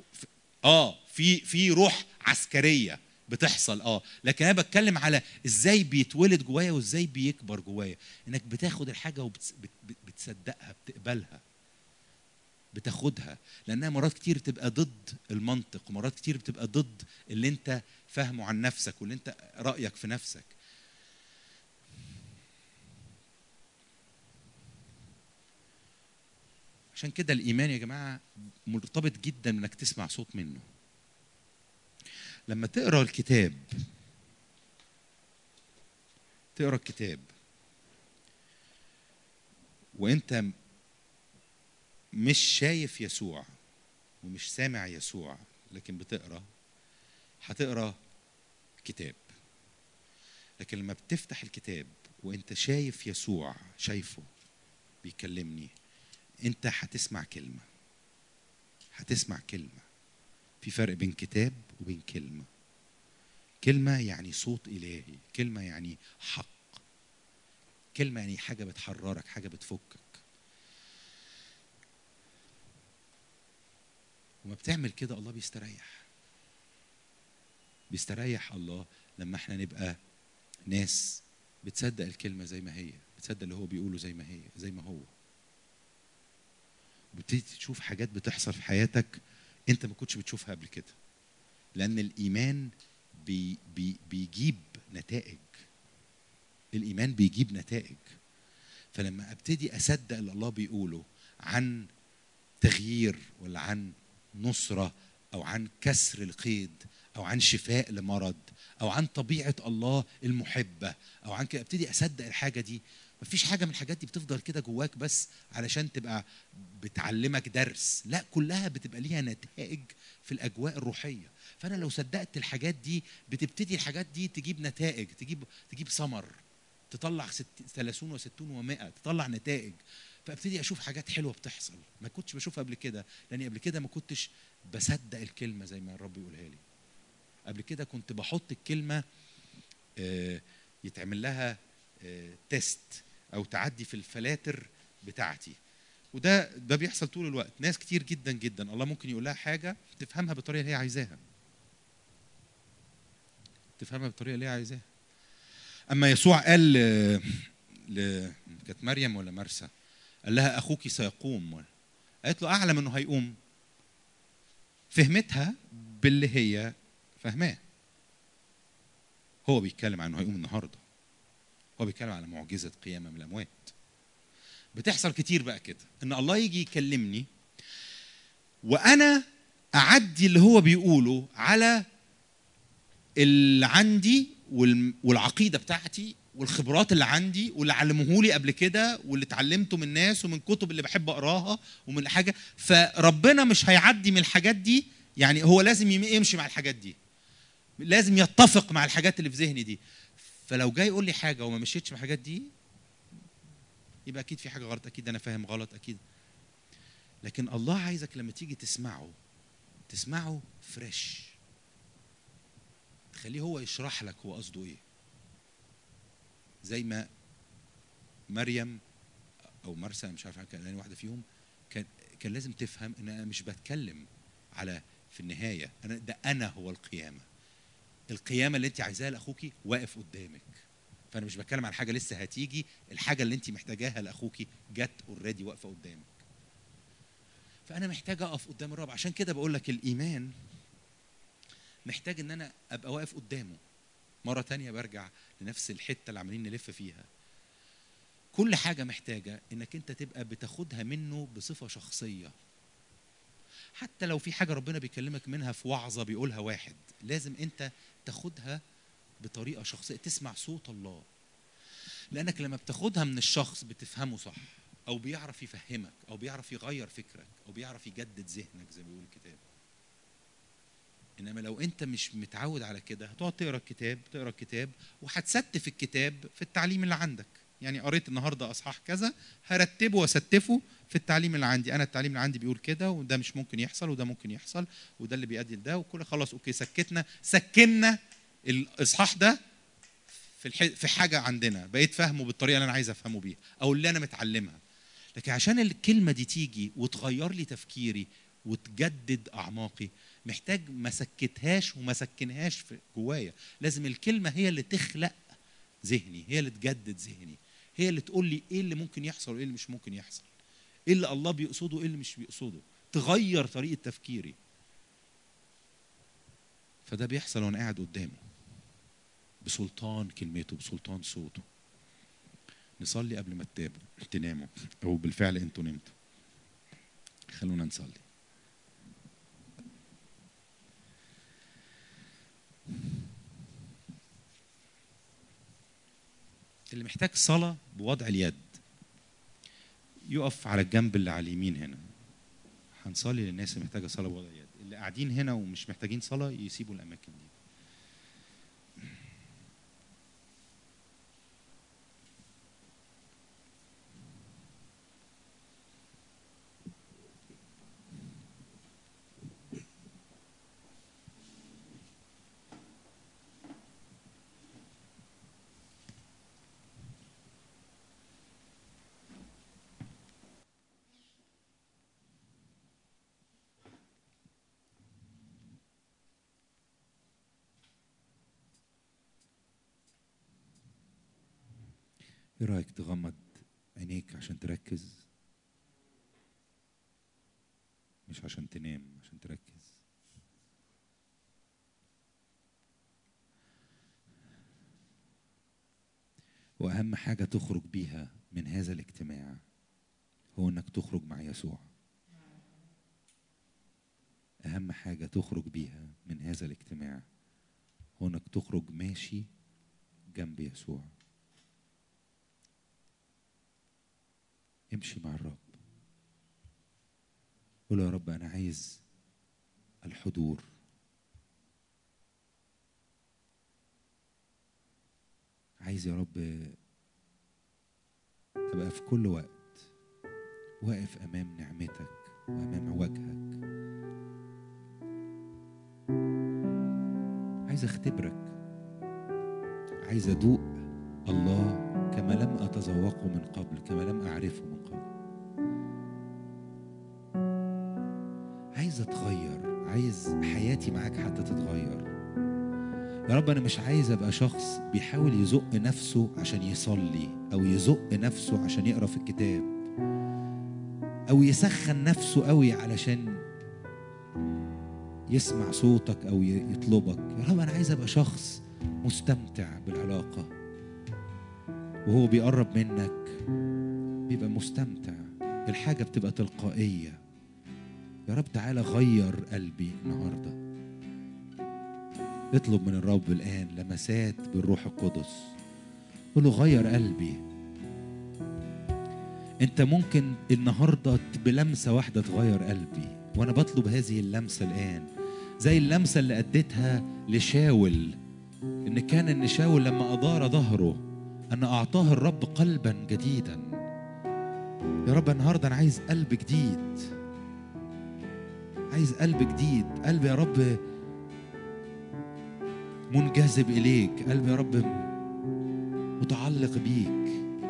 في روح عسكريه بتحصل. لكن انا بتكلم على ازاي بيتولد جوايا وازاي بيكبر جوايا. انك بتاخد الحاجه وبتصدقها، بتقبلها، بتاخدها، لانها مرات كتير بتبقى ضد المنطق، ومرات كتير بتبقى ضد اللي انت فاهمه عن نفسك واللي انت رايك في نفسك. عشان كده الايمان يا جماعه مرتبط جدا انك تسمع صوت منه. لما تقرا الكتاب وانت مش شايف يسوع ومش سامع يسوع، لكن هتقرا كتاب. لكن لما بتفتح الكتاب وانت شايف يسوع، شايفه بيكلمني، انت هتسمع كلمة. في فرق بين كتاب وبين كلمة. كلمة يعني صوت إلهي، كلمة يعني حق، كلمة يعني حاجة بتحررك، حاجة بتفكك. وما بتعمل كده الله بيستريح الله لما احنا نبقى ناس بتصدق الكلمة زي ما هي، بتصدق اللي هو بيقوله زي ما هو. وبتبتدي تشوف حاجات بتحصل في حياتك انت ما كنتش بتشوفها قبل كده، لأن الإيمان بيجيب نتائج. الإيمان بيجيب نتائج. فلما أبتدي أصدق اللي الله بيقوله عن تغيير ولا عن نصرة أو عن كسر القيد أو عن شفاء لمرض أو عن طبيعة الله المحبة أو عن كده، أبتدي أصدق الحاجة دي. مفيش حاجة من الحاجات دي بتفضل كده جواك بس علشان تبقى بتعلمك درس، لا، كلها بتبقى ليها نتائج في الأجواء الروحية. فأنا لو صدقت الحاجات دي بتبتدي الحاجات دي تجيب نتائج، تجيب ثمر. تطلع 30 و60 و100، تطلع نتائج. فابتدي اشوف حاجات حلوه بتحصل ما كنتش بشوفها قبل كده، لاني قبل كده ما كنتش بصدق الكلمه زي ما الرب يقولها لي. قبل كده كنت بحط الكلمه يتعمل لها تيست او تعدي في الفلاتر بتاعتي، وده بيحصل طول الوقت. ناس كتير جدا جدا الله ممكن يقول لها حاجه تفهمها بالطريقه اللي هي عايزاها، تفهمها بالطريقه اللي هي عايزاها. اما يسوع قال كانت مريم ولا مرسى، قال لها اخوك سيقوم، قالت له اعلم انه هيقوم. فهمتها باللي هي فهماه. هو بيتكلم عن انه هيقوم النهارده، هو بيتكلم على معجزه قيامه من الاموات. بتحصل كتير بقى كده ان الله يجي يكلمني وانا اعدي اللي هو بيقوله على اللي عندي والعقيده بتاعتي والخبرات اللي عندي واللي علموهولي قبل كده واللي اتعلمته من ناس ومن كتب اللي بحب اقراها ومن حاجه. فربنا مش هيعدي من الحاجات دي، يعني هو لازم يمشي مع الحاجات دي، لازم يتفق مع الحاجات اللي في ذهني دي. فلو جاي يقول لي حاجه وما مشيتش مع الحاجات دي يبقى اكيد في حاجه غلط، اكيد انا فاهم غلط اكيد. لكن الله عايزك لما تيجي تسمعه فريش، تخليه هو يشرح لك هو قصده ايه. زي ما مريم او مرسى مش عارف كان واحده فيهم كان لازم تفهم ان انا مش بتكلم على في النهايه انا هو القيامه اللي انت عايزاها لاخوكي واقف قدامك. فانا مش بتكلم على حاجه لسه هتيجي، الحاجه اللي انت محتاجاها لاخوكي جت اوريدي واقفه قدامك. فانا محتاج اقف قدام الرب. عشان كده بقول لك الايمان محتاج ان انا ابقى واقف قدامه. مره تانية برجع لنفس الحته اللي عمالين نلف فيها. كل حاجه محتاجه انك انت تبقى بتاخدها منه بصفه شخصيه. حتى لو في حاجه ربنا بيكلمك منها في وعظه بيقولها واحد، لازم انت تاخدها بطريقه شخصيه، تسمع صوت الله. لانك لما بتاخدها من الشخص بتفهمه صح، او بيعرف يفهمك، او بيعرف يغير فكرك، او بيعرف يجدد ذهنك زي ما بيقول الكتاب. انما لو انت مش متعود على كده هتقعد تقرا الكتاب وهتستف الكتاب في التعليم اللي عندك. يعني قريت النهارده اصحاح كذا هرتبه واستفه في التعليم اللي عندي. انا التعليم اللي عندي بيقول كده، وده مش ممكن يحصل، وده ممكن يحصل، وده اللي بيؤدي لده، وكل خلاص اوكي سكننا الاصحاح ده في حاجه عندنا بقيت فاهمه بالطريقه اللي انا عايز افهمه بيها او اللي انا متعلمها. لكن عشان الكلمه دي تيجي وتغير لي تفكيري وتجدد اعماقي محتاج ما سكتهاش وما سكنهاش في جوايا. لازم الكلمه هي اللي تخلق ذهني، هي اللي تجدد ذهني، هي اللي تقول لي ايه اللي ممكن يحصل وايه اللي مش ممكن يحصل، ايه اللي الله بيقصده وايه اللي مش بيقصده، تغير طريقه تفكيري. فده بيحصل وانا قاعد قدامه بسلطان كلمته، بسلطان صوته. نصلي قبل ما تناموا، او بالفعل انتوا نمتوا. خلونا نصلي. اللي محتاج صلاة بوضع اليد يقف على الجنب اللي على اليمين هنا. هنصلي للناس اللي محتاجة صلاة بوضع اليد. اللي قاعدين هنا ومش محتاجين صلاة يسيبوا الأماكن دي. ايه رأيك تغمض عينيك عشان تركز؟ مش عشان تنام، عشان تركز. وأهم حاجة تخرج بيها من هذا الاجتماع هو إنك تخرج مع يسوع. أهم حاجة تخرج بيها من هذا الاجتماع هو إنك تخرج ماشي جنب يسوع. امشي مع الرب. قول يا رب أنا عايز الحضور. عايز يا رب أبقى في كل وقت واقف أمام نعمتك وأمام وجهك. عايز أختبرك، عايز أدوق الله كما لم أتذوقه من قبل، كما لم أعرفه من قبل. عايز أتغير، عايز حياتي معاك حتى تتغير. يا رب أنا مش عايز أبقى شخص بيحاول يزق نفسه عشان يصلي، أو يزق نفسه عشان يقرأ في الكتاب، أو يسخن نفسه قوي علشان يسمع صوتك أو يطلبك. يا رب أنا عايز أبقى شخص مستمتع بالعلاقة، وهو بيقرب منك بيبقى مستمتع، الحاجة بتبقى تلقائية. يا رب تعالى غير قلبي النهاردة. اطلب من الرب الآن لمسات بالروح القدس، قل له غير قلبي. انت ممكن النهاردة بلمسة واحدة تغير قلبي، وانا بطلب هذه اللمسة الآن، زي اللمسة اللي أديتها لشاول، إن شاول لما أدار ظهره أن أعطاه الرب قلبا جديدا. يا رب النهاردة أنا عايز قلب جديد، عايز قلب جديد، قلب يا رب منجذب إليك، قلب يا رب متعلق بيك.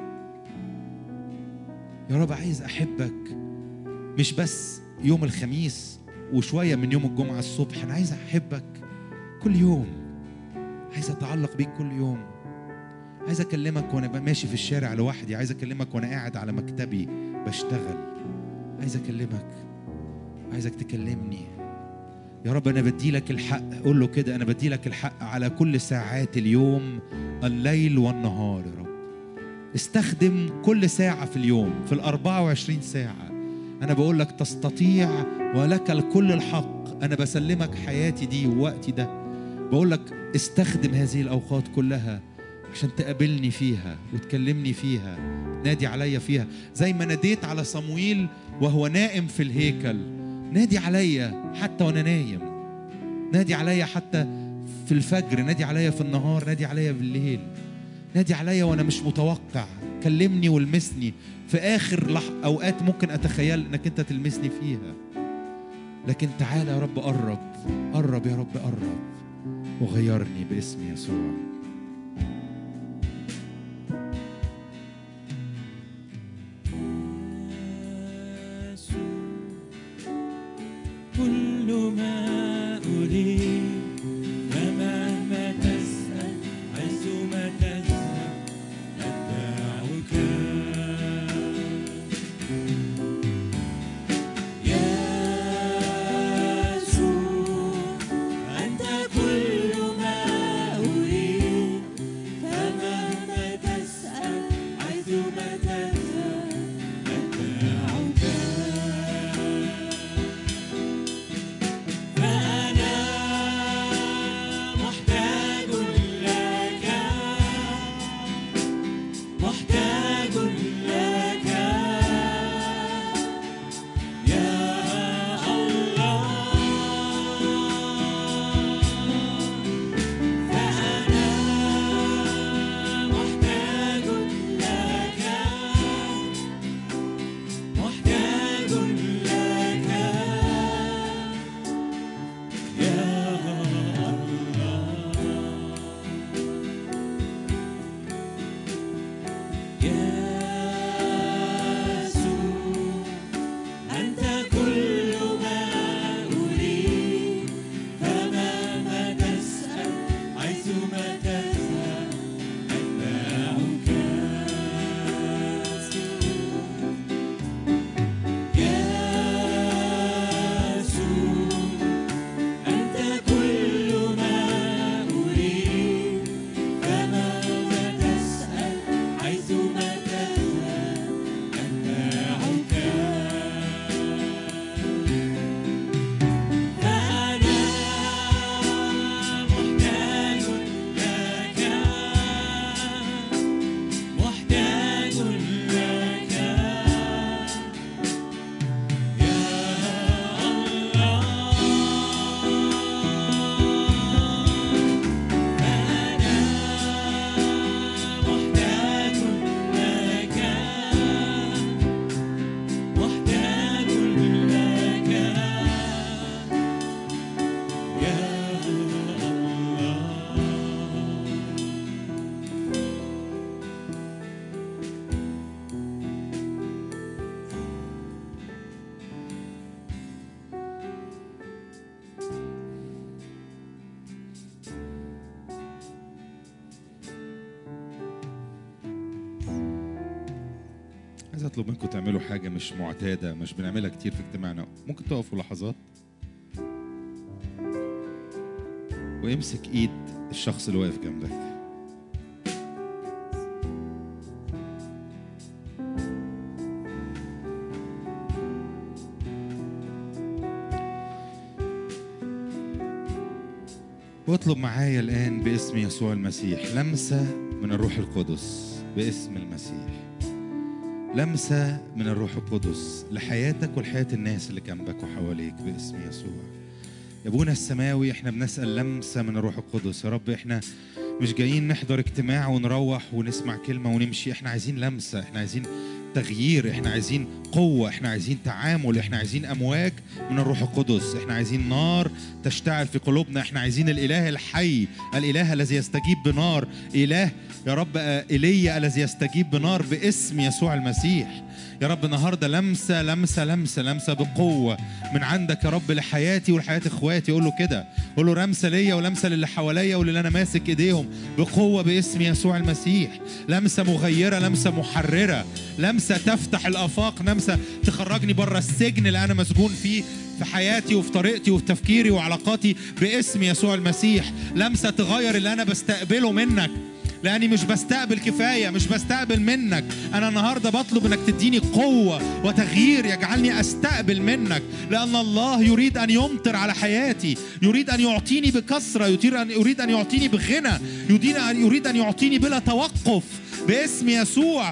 يا رب عايز أحبك مش بس يوم الخميس وشوية من يوم الجمعة الصبح، أنا عايز أحبك كل يوم، عايز أتعلق بيك كل يوم. عايز أكلمك وأنا ماشي في الشارع لوحدي، عايز أكلمك وأنا قاعد على مكتبي بشتغل، عايز أكلمك، عايزك تكلمني. يا رب أنا بدي لك الحق، قول له كده، أنا بدي لك الحق على كل ساعات اليوم، الليل والنهار. يا رب استخدم كل ساعة في اليوم، في 24 ساعة أنا بقول لك تستطيع ولك كل الحق. أنا بسلمك حياتي دي ووقتي ده، بقول لك استخدم هذه الأوقات كلها عشان تقابلني فيها وتكلمني فيها، نادي عليا فيها، زي ما ناديت على صمويل وهو نائم في الهيكل. نادي عليا حتى وأنا نايم، نادي عليا حتى في الفجر، نادي عليا في النهار، نادي عليا بالليل، نادي عليا وأنا مش متوقع. كلمني والمسني في آخر أوقات ممكن أتخيل أنك أنت تلمسني فيها، لكن تعالى يا رب، قرب قرب يا رب، قرب وغيرني باسم يسوع. كل ما أريد ومهما تسأل حيثما تذهب أتبعك. يسوع أنت كل ما أريد فمهما تسأل حيثما تذهب أتبعك. فأنا محتاج لك، محتاج لك يا الله. فأنا محتاج لك، محتاج لك يا يسوع أنت كل ما أريد فمهما تسأل حيثما تذهب أتبعك. يسوع أنت كل ما أريد فمهما تسأل حيثما تذهب أتبعك. فأنا محتاج لك، أطلب منكم تعملوا حاجة مش معتادة، مش بنعملها كتير في اجتماعنا. ممكن تقفوا لحظات وامسك إيد الشخص اللي واقف جنبك. واطلب معايا الآن باسم يسوع المسيح لمسة من الروح القدس باسم المسيح. لمسة من الروح القدس لحياتك ولحياة الناس اللي جنبك وحواليك باسم يسوع. يا أبونا السماوي، احنا بنسأل لمسة من الروح القدس. يا رب احنا مش جايين نحضر اجتماع ونروح ونسمع كلمة ونمشي. احنا عايزين لمسة، احنا عايزين تغيير، احنا عايزين قوة، احنا عايزين تعامل، احنا عايزين أمواج من الروح القدس، احنا عايزين نار تشتعل في قلوبنا، احنا عايزين الإله الحي، الإله الذي يستجيب بنار، إله يا رب إيليا الذي يستجيب بنار باسم يسوع المسيح. يا رب النهارده لمسة لمسة لمسة لمسة بقوة من عندك يا رب لحياتي ولحياة اخواتي. قول له كده، قول له لمسة ليا ولمسة للي حواليا واللي انا ماسك ايديهم بقوة باسم يسوع المسيح. لمسة مغيرة، لمسة محررة، لمسة تفتح الآفاق، لمسة تخرجني بره السجن اللي انا مسجون فيه في حياتي وفي طريقتي وفي تفكيري وعلاقاتي باسم يسوع المسيح. لمسة تغير اللي انا بستقبله منك، لأني مش بستقبل كفاية، مش بستقبل منك. أنا النهاردة بطلب أنك تديني قوة وتغيير يجعلني أستقبل منك، لأن الله يريد أن يمطر على حياتي، يريد أن يعطيني بكثرة، يريد أن يعطيني بغنى، يريد أن يعطيني بلا توقف باسم يسوع.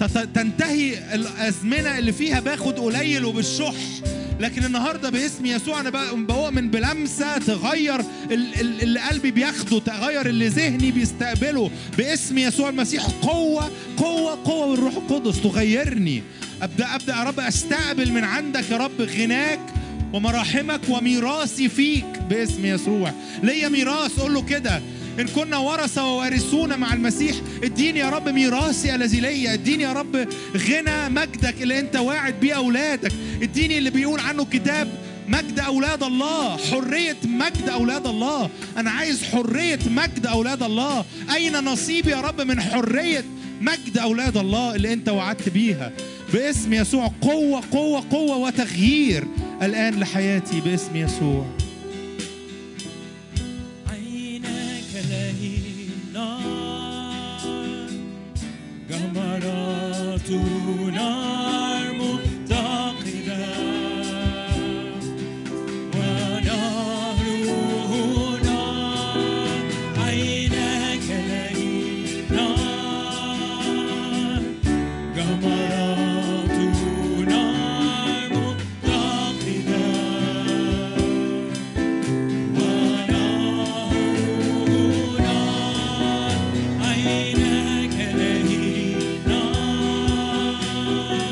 تنتهي الأزمنة اللي فيها باخد قليل وبالشح، لكن النهاردة باسم يسوع أنا بؤمن بلمسة تغير اللي قلبي بياخده، تغير اللي ذهني بيستقبله باسم يسوع المسيح. قوة قوة قوة بالروح القدس تغيرني. أبدأ يا رب أستقبل من عندك يا رب غناك ومراحمك وميراثي فيك باسم يسوع. ليا ميراث، قول له كده، إن كنا ورثة ووارثون مع المسيح، اديني يا رب ميراثي الذي ليا، اديني يا رب غنى مجدك اللي انت واعد بيه أولادك، اديني اللي بيقول عنه كتاب مجد أولاد الله، حرية مجد أولاد الله. أنا عايز حرية مجد أولاد الله. أين نصيبي يا رب من حرية مجد أولاد الله اللي انت وعدت بيها باسم يسوع؟ قوة قوة قوة وتغيير الآن لحياتي باسم يسوع. جمرات نار متقدة ونهره نار، عيناك لهيب نار، جمرات نار متقدة ونهره نار، عيناك لهيب نار.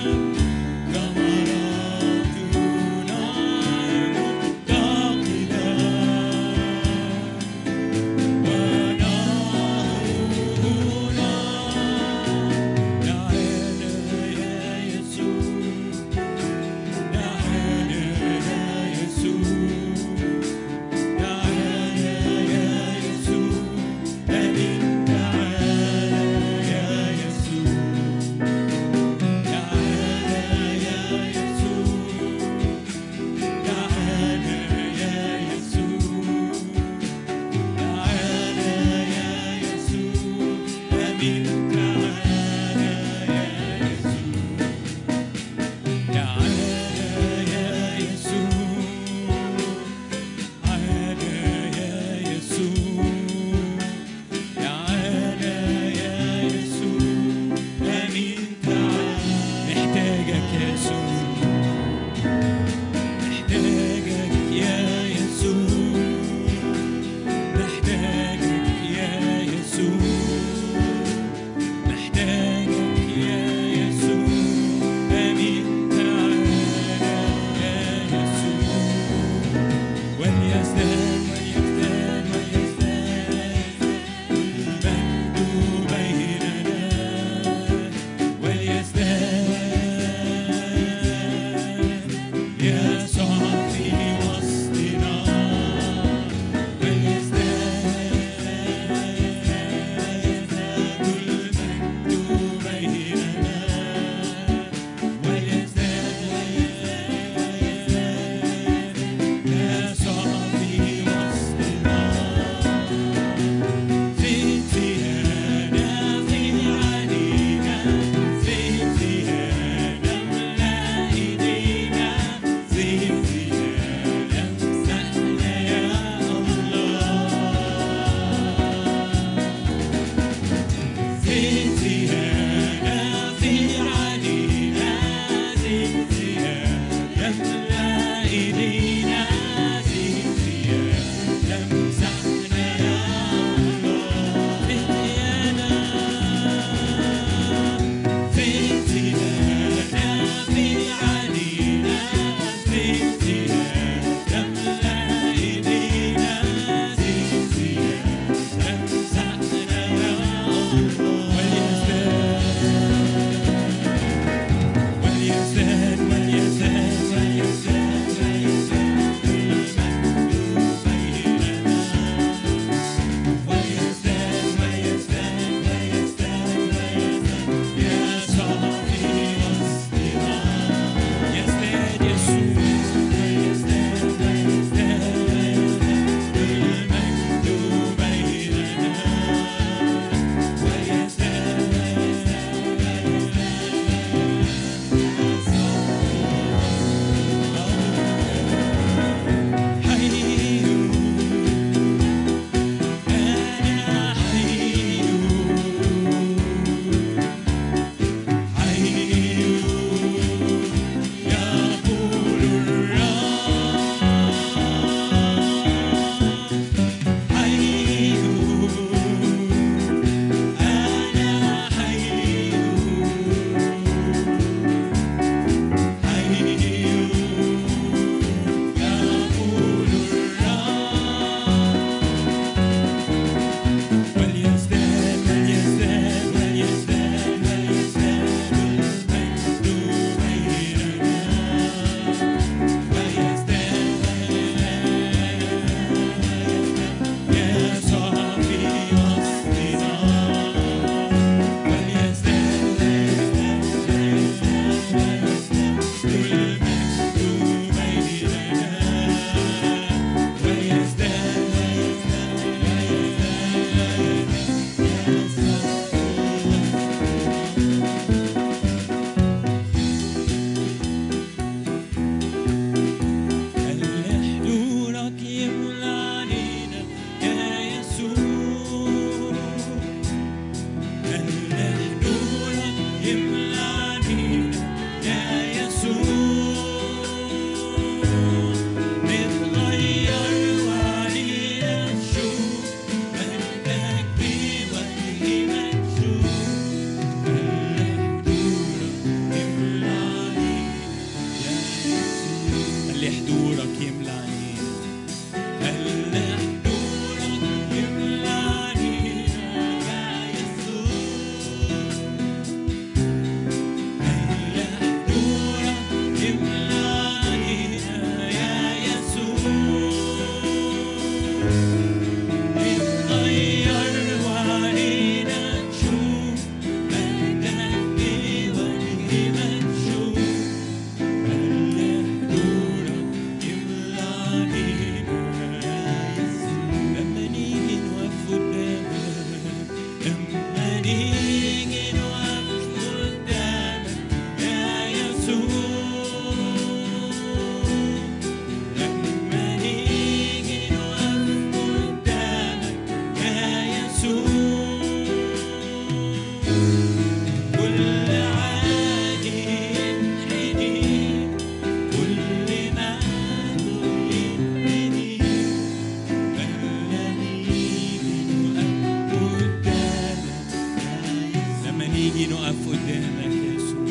نيجي نقف قدامك يسوع،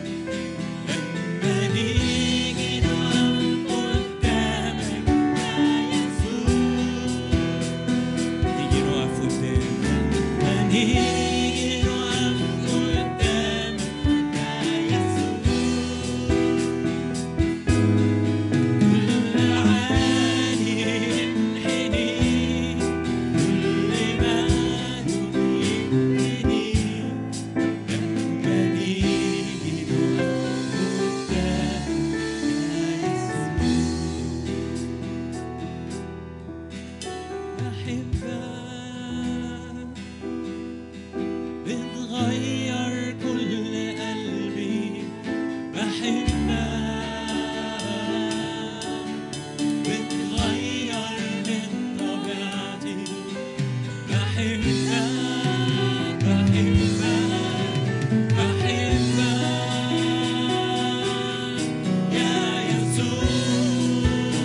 لما نيجي نقف قدامك يا يسوع، نيجي نقف قدامك، لما نيجي نقف قدامك يا يسوع، كل عالي ينحني، كل مهدوم يبتدي، لما نيجي نقف قدامك يا يسوع. بحبك بتغير كل قلبي، بحبك بتغير من طبيعتي، بحبك بحبك بحبك يا يسوع،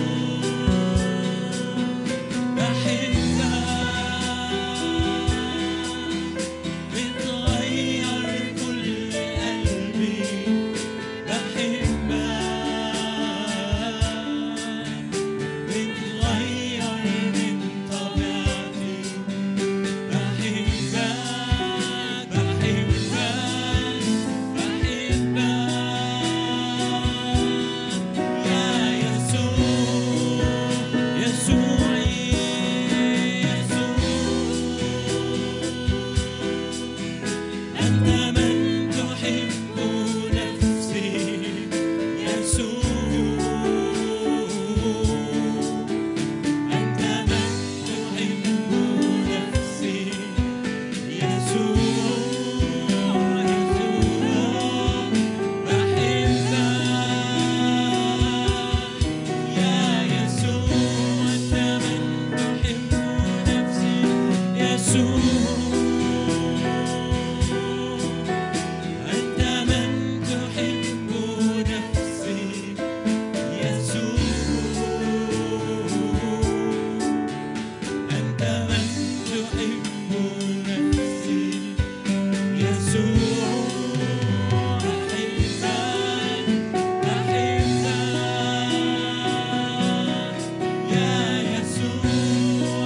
بحبك بتغير كل قلبي، بحبك بتغير من طبيعتي، بحبك بحبك بحبك يا يسوع، يسوعي يسوع، أنت من تحب نفسي يسوع، أنت من تحب نفسي يسوع، يسوع بحبك يا يسوع، أنت من تحب نفسي يسوع، أنت من تحب نفسي يسوع، أنت من تحب نفسي يسوع، بحبك بحبك يا يسوع،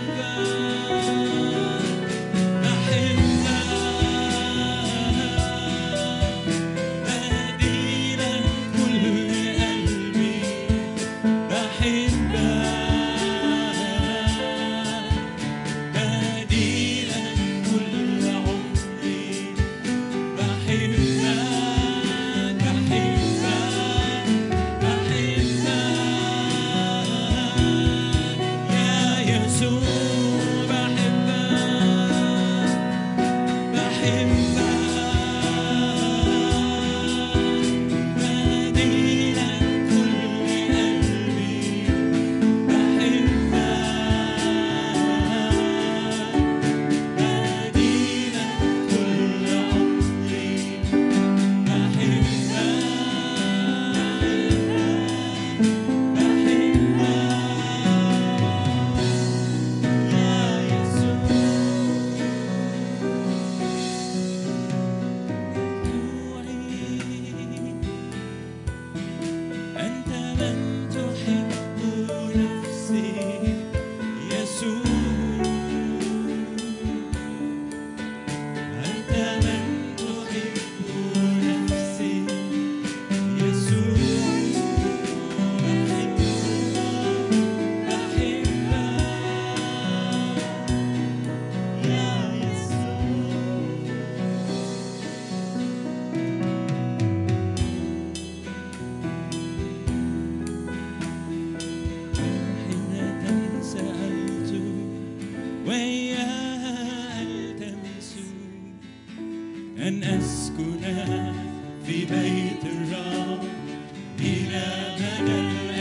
أن أسكن في بيت الرب إلى مدى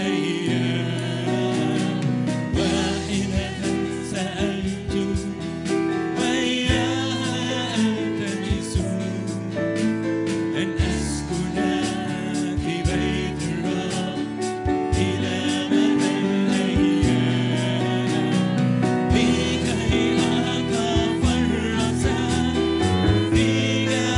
الأيام. وحين سألت وإياها ألتمس أن أسكن في بيت الرب إلى مدى الأيام، لكي أتفرس فيك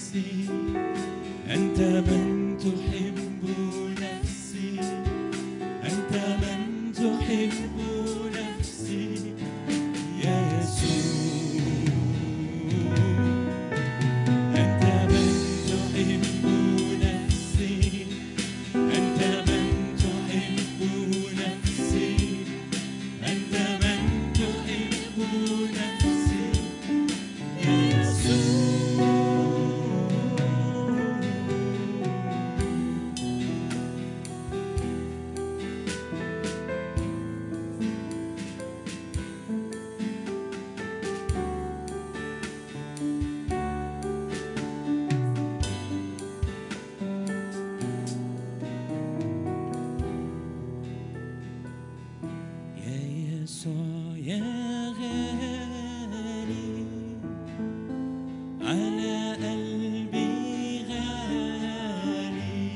نفسي أنت من تحب نفسي أنت من تحب نفسي يا يسوع أنت من تحب نفسي أنت من تحب نفسي أنت من تحب نفسي يا يسوع يا يسوع يا غالي على قلبي غالي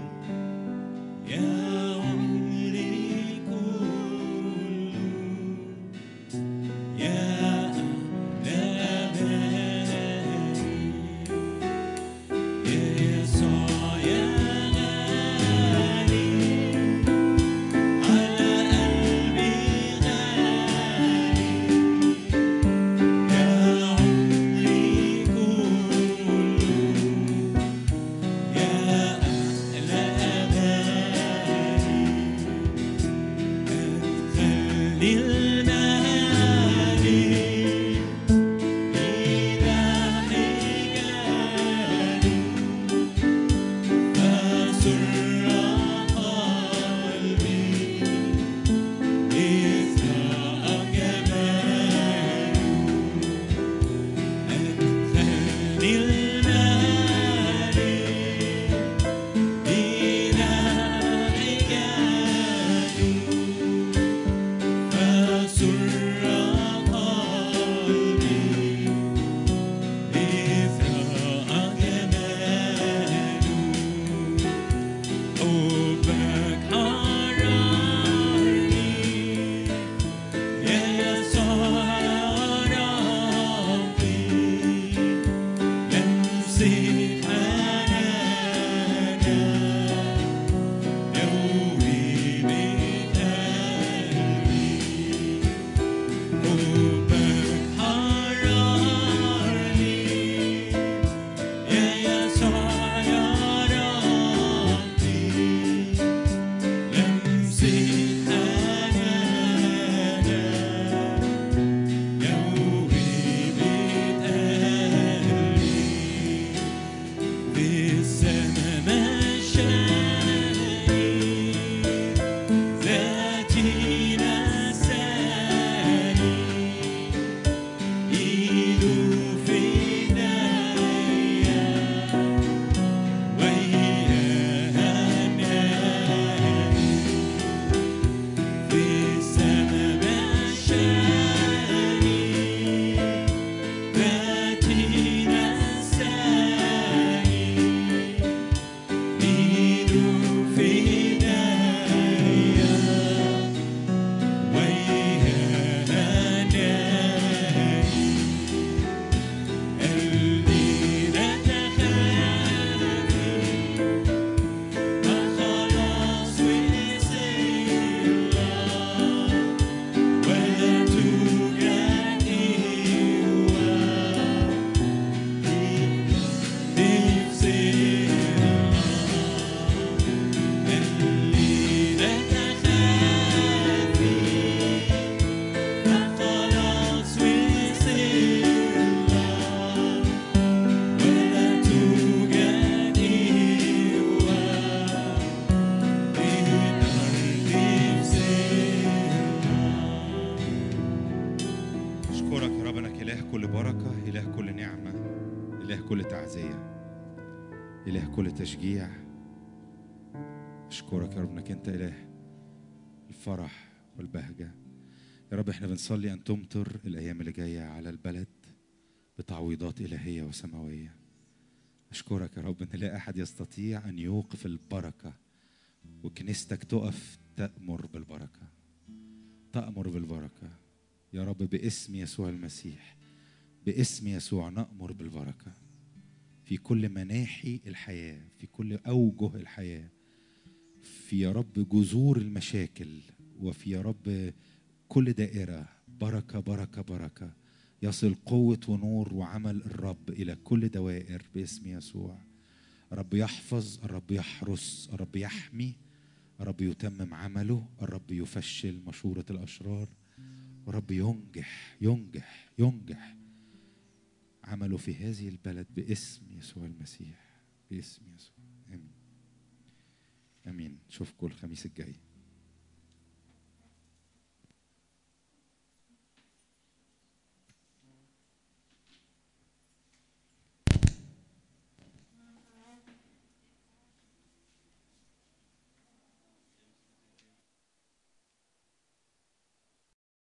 يا عمري كله يا أحلى بالي يا يسوع يا غالي على قلبي غالي يا عمري كله يا أحلى بالي أدخلني المالي إلى حجالي فسر قلبي إثراء جماله أدخلني المالي إلى حجالي فسر قلبي إثراء جماله حبك حررني يا يسوع ربي لمسة حنانك نوّي بقلبي حبك حررني يا يسوع يا ربي لمسة حنانك نوّي بقلبي في السما مشاني ذاتي نساني إيده في إيديا وياها ناني في السما مشاني ذاتي نساني إيده في إيديا وياها ناني قلبي لا تخافي خلاص وسيلة ولا توجعني نفسي قلبي لا تخافي خلاص وسيلة ولا توجعني أشكرك يا رب إنك إله كل بركة، إله كل نعمة، إله كل تعزية، إله كل تشجيع. أشكرك يا رب إنك أنت إله الفرح والبهجة. يا رب إحنا بنصلي أن تمطر الأيام اللي جاية على البلد بتعويضات إلهية وسماوية. أشكرك يا رب إن لا أحد يستطيع أن يوقف البركة، وكنيستك تقف تأمر بالبركة، تأمر بالبركة. يا رب باسم يسوع المسيح، باسم يسوع نأمر بالبركة. في كل مناحي الحياة، في كل أوجه الحياة، في يا رب جذور المشاكل، وفي يا رب كل دائرة. بركة بركة بركة، يصل قوة ونور وعمل الرب إلى كل دوائر باسم يسوع. الرب يحفظ، الرب يحرس، الرب يحمي، الرب يتمم عمله، الرب يفشل مشورة الأشرار، الرب ينجح ينجح ينجح عمله في هذه البلد باسم يسوع المسيح، باسم يسوع. آمين آمين. نشوفكم الخميس الجاي.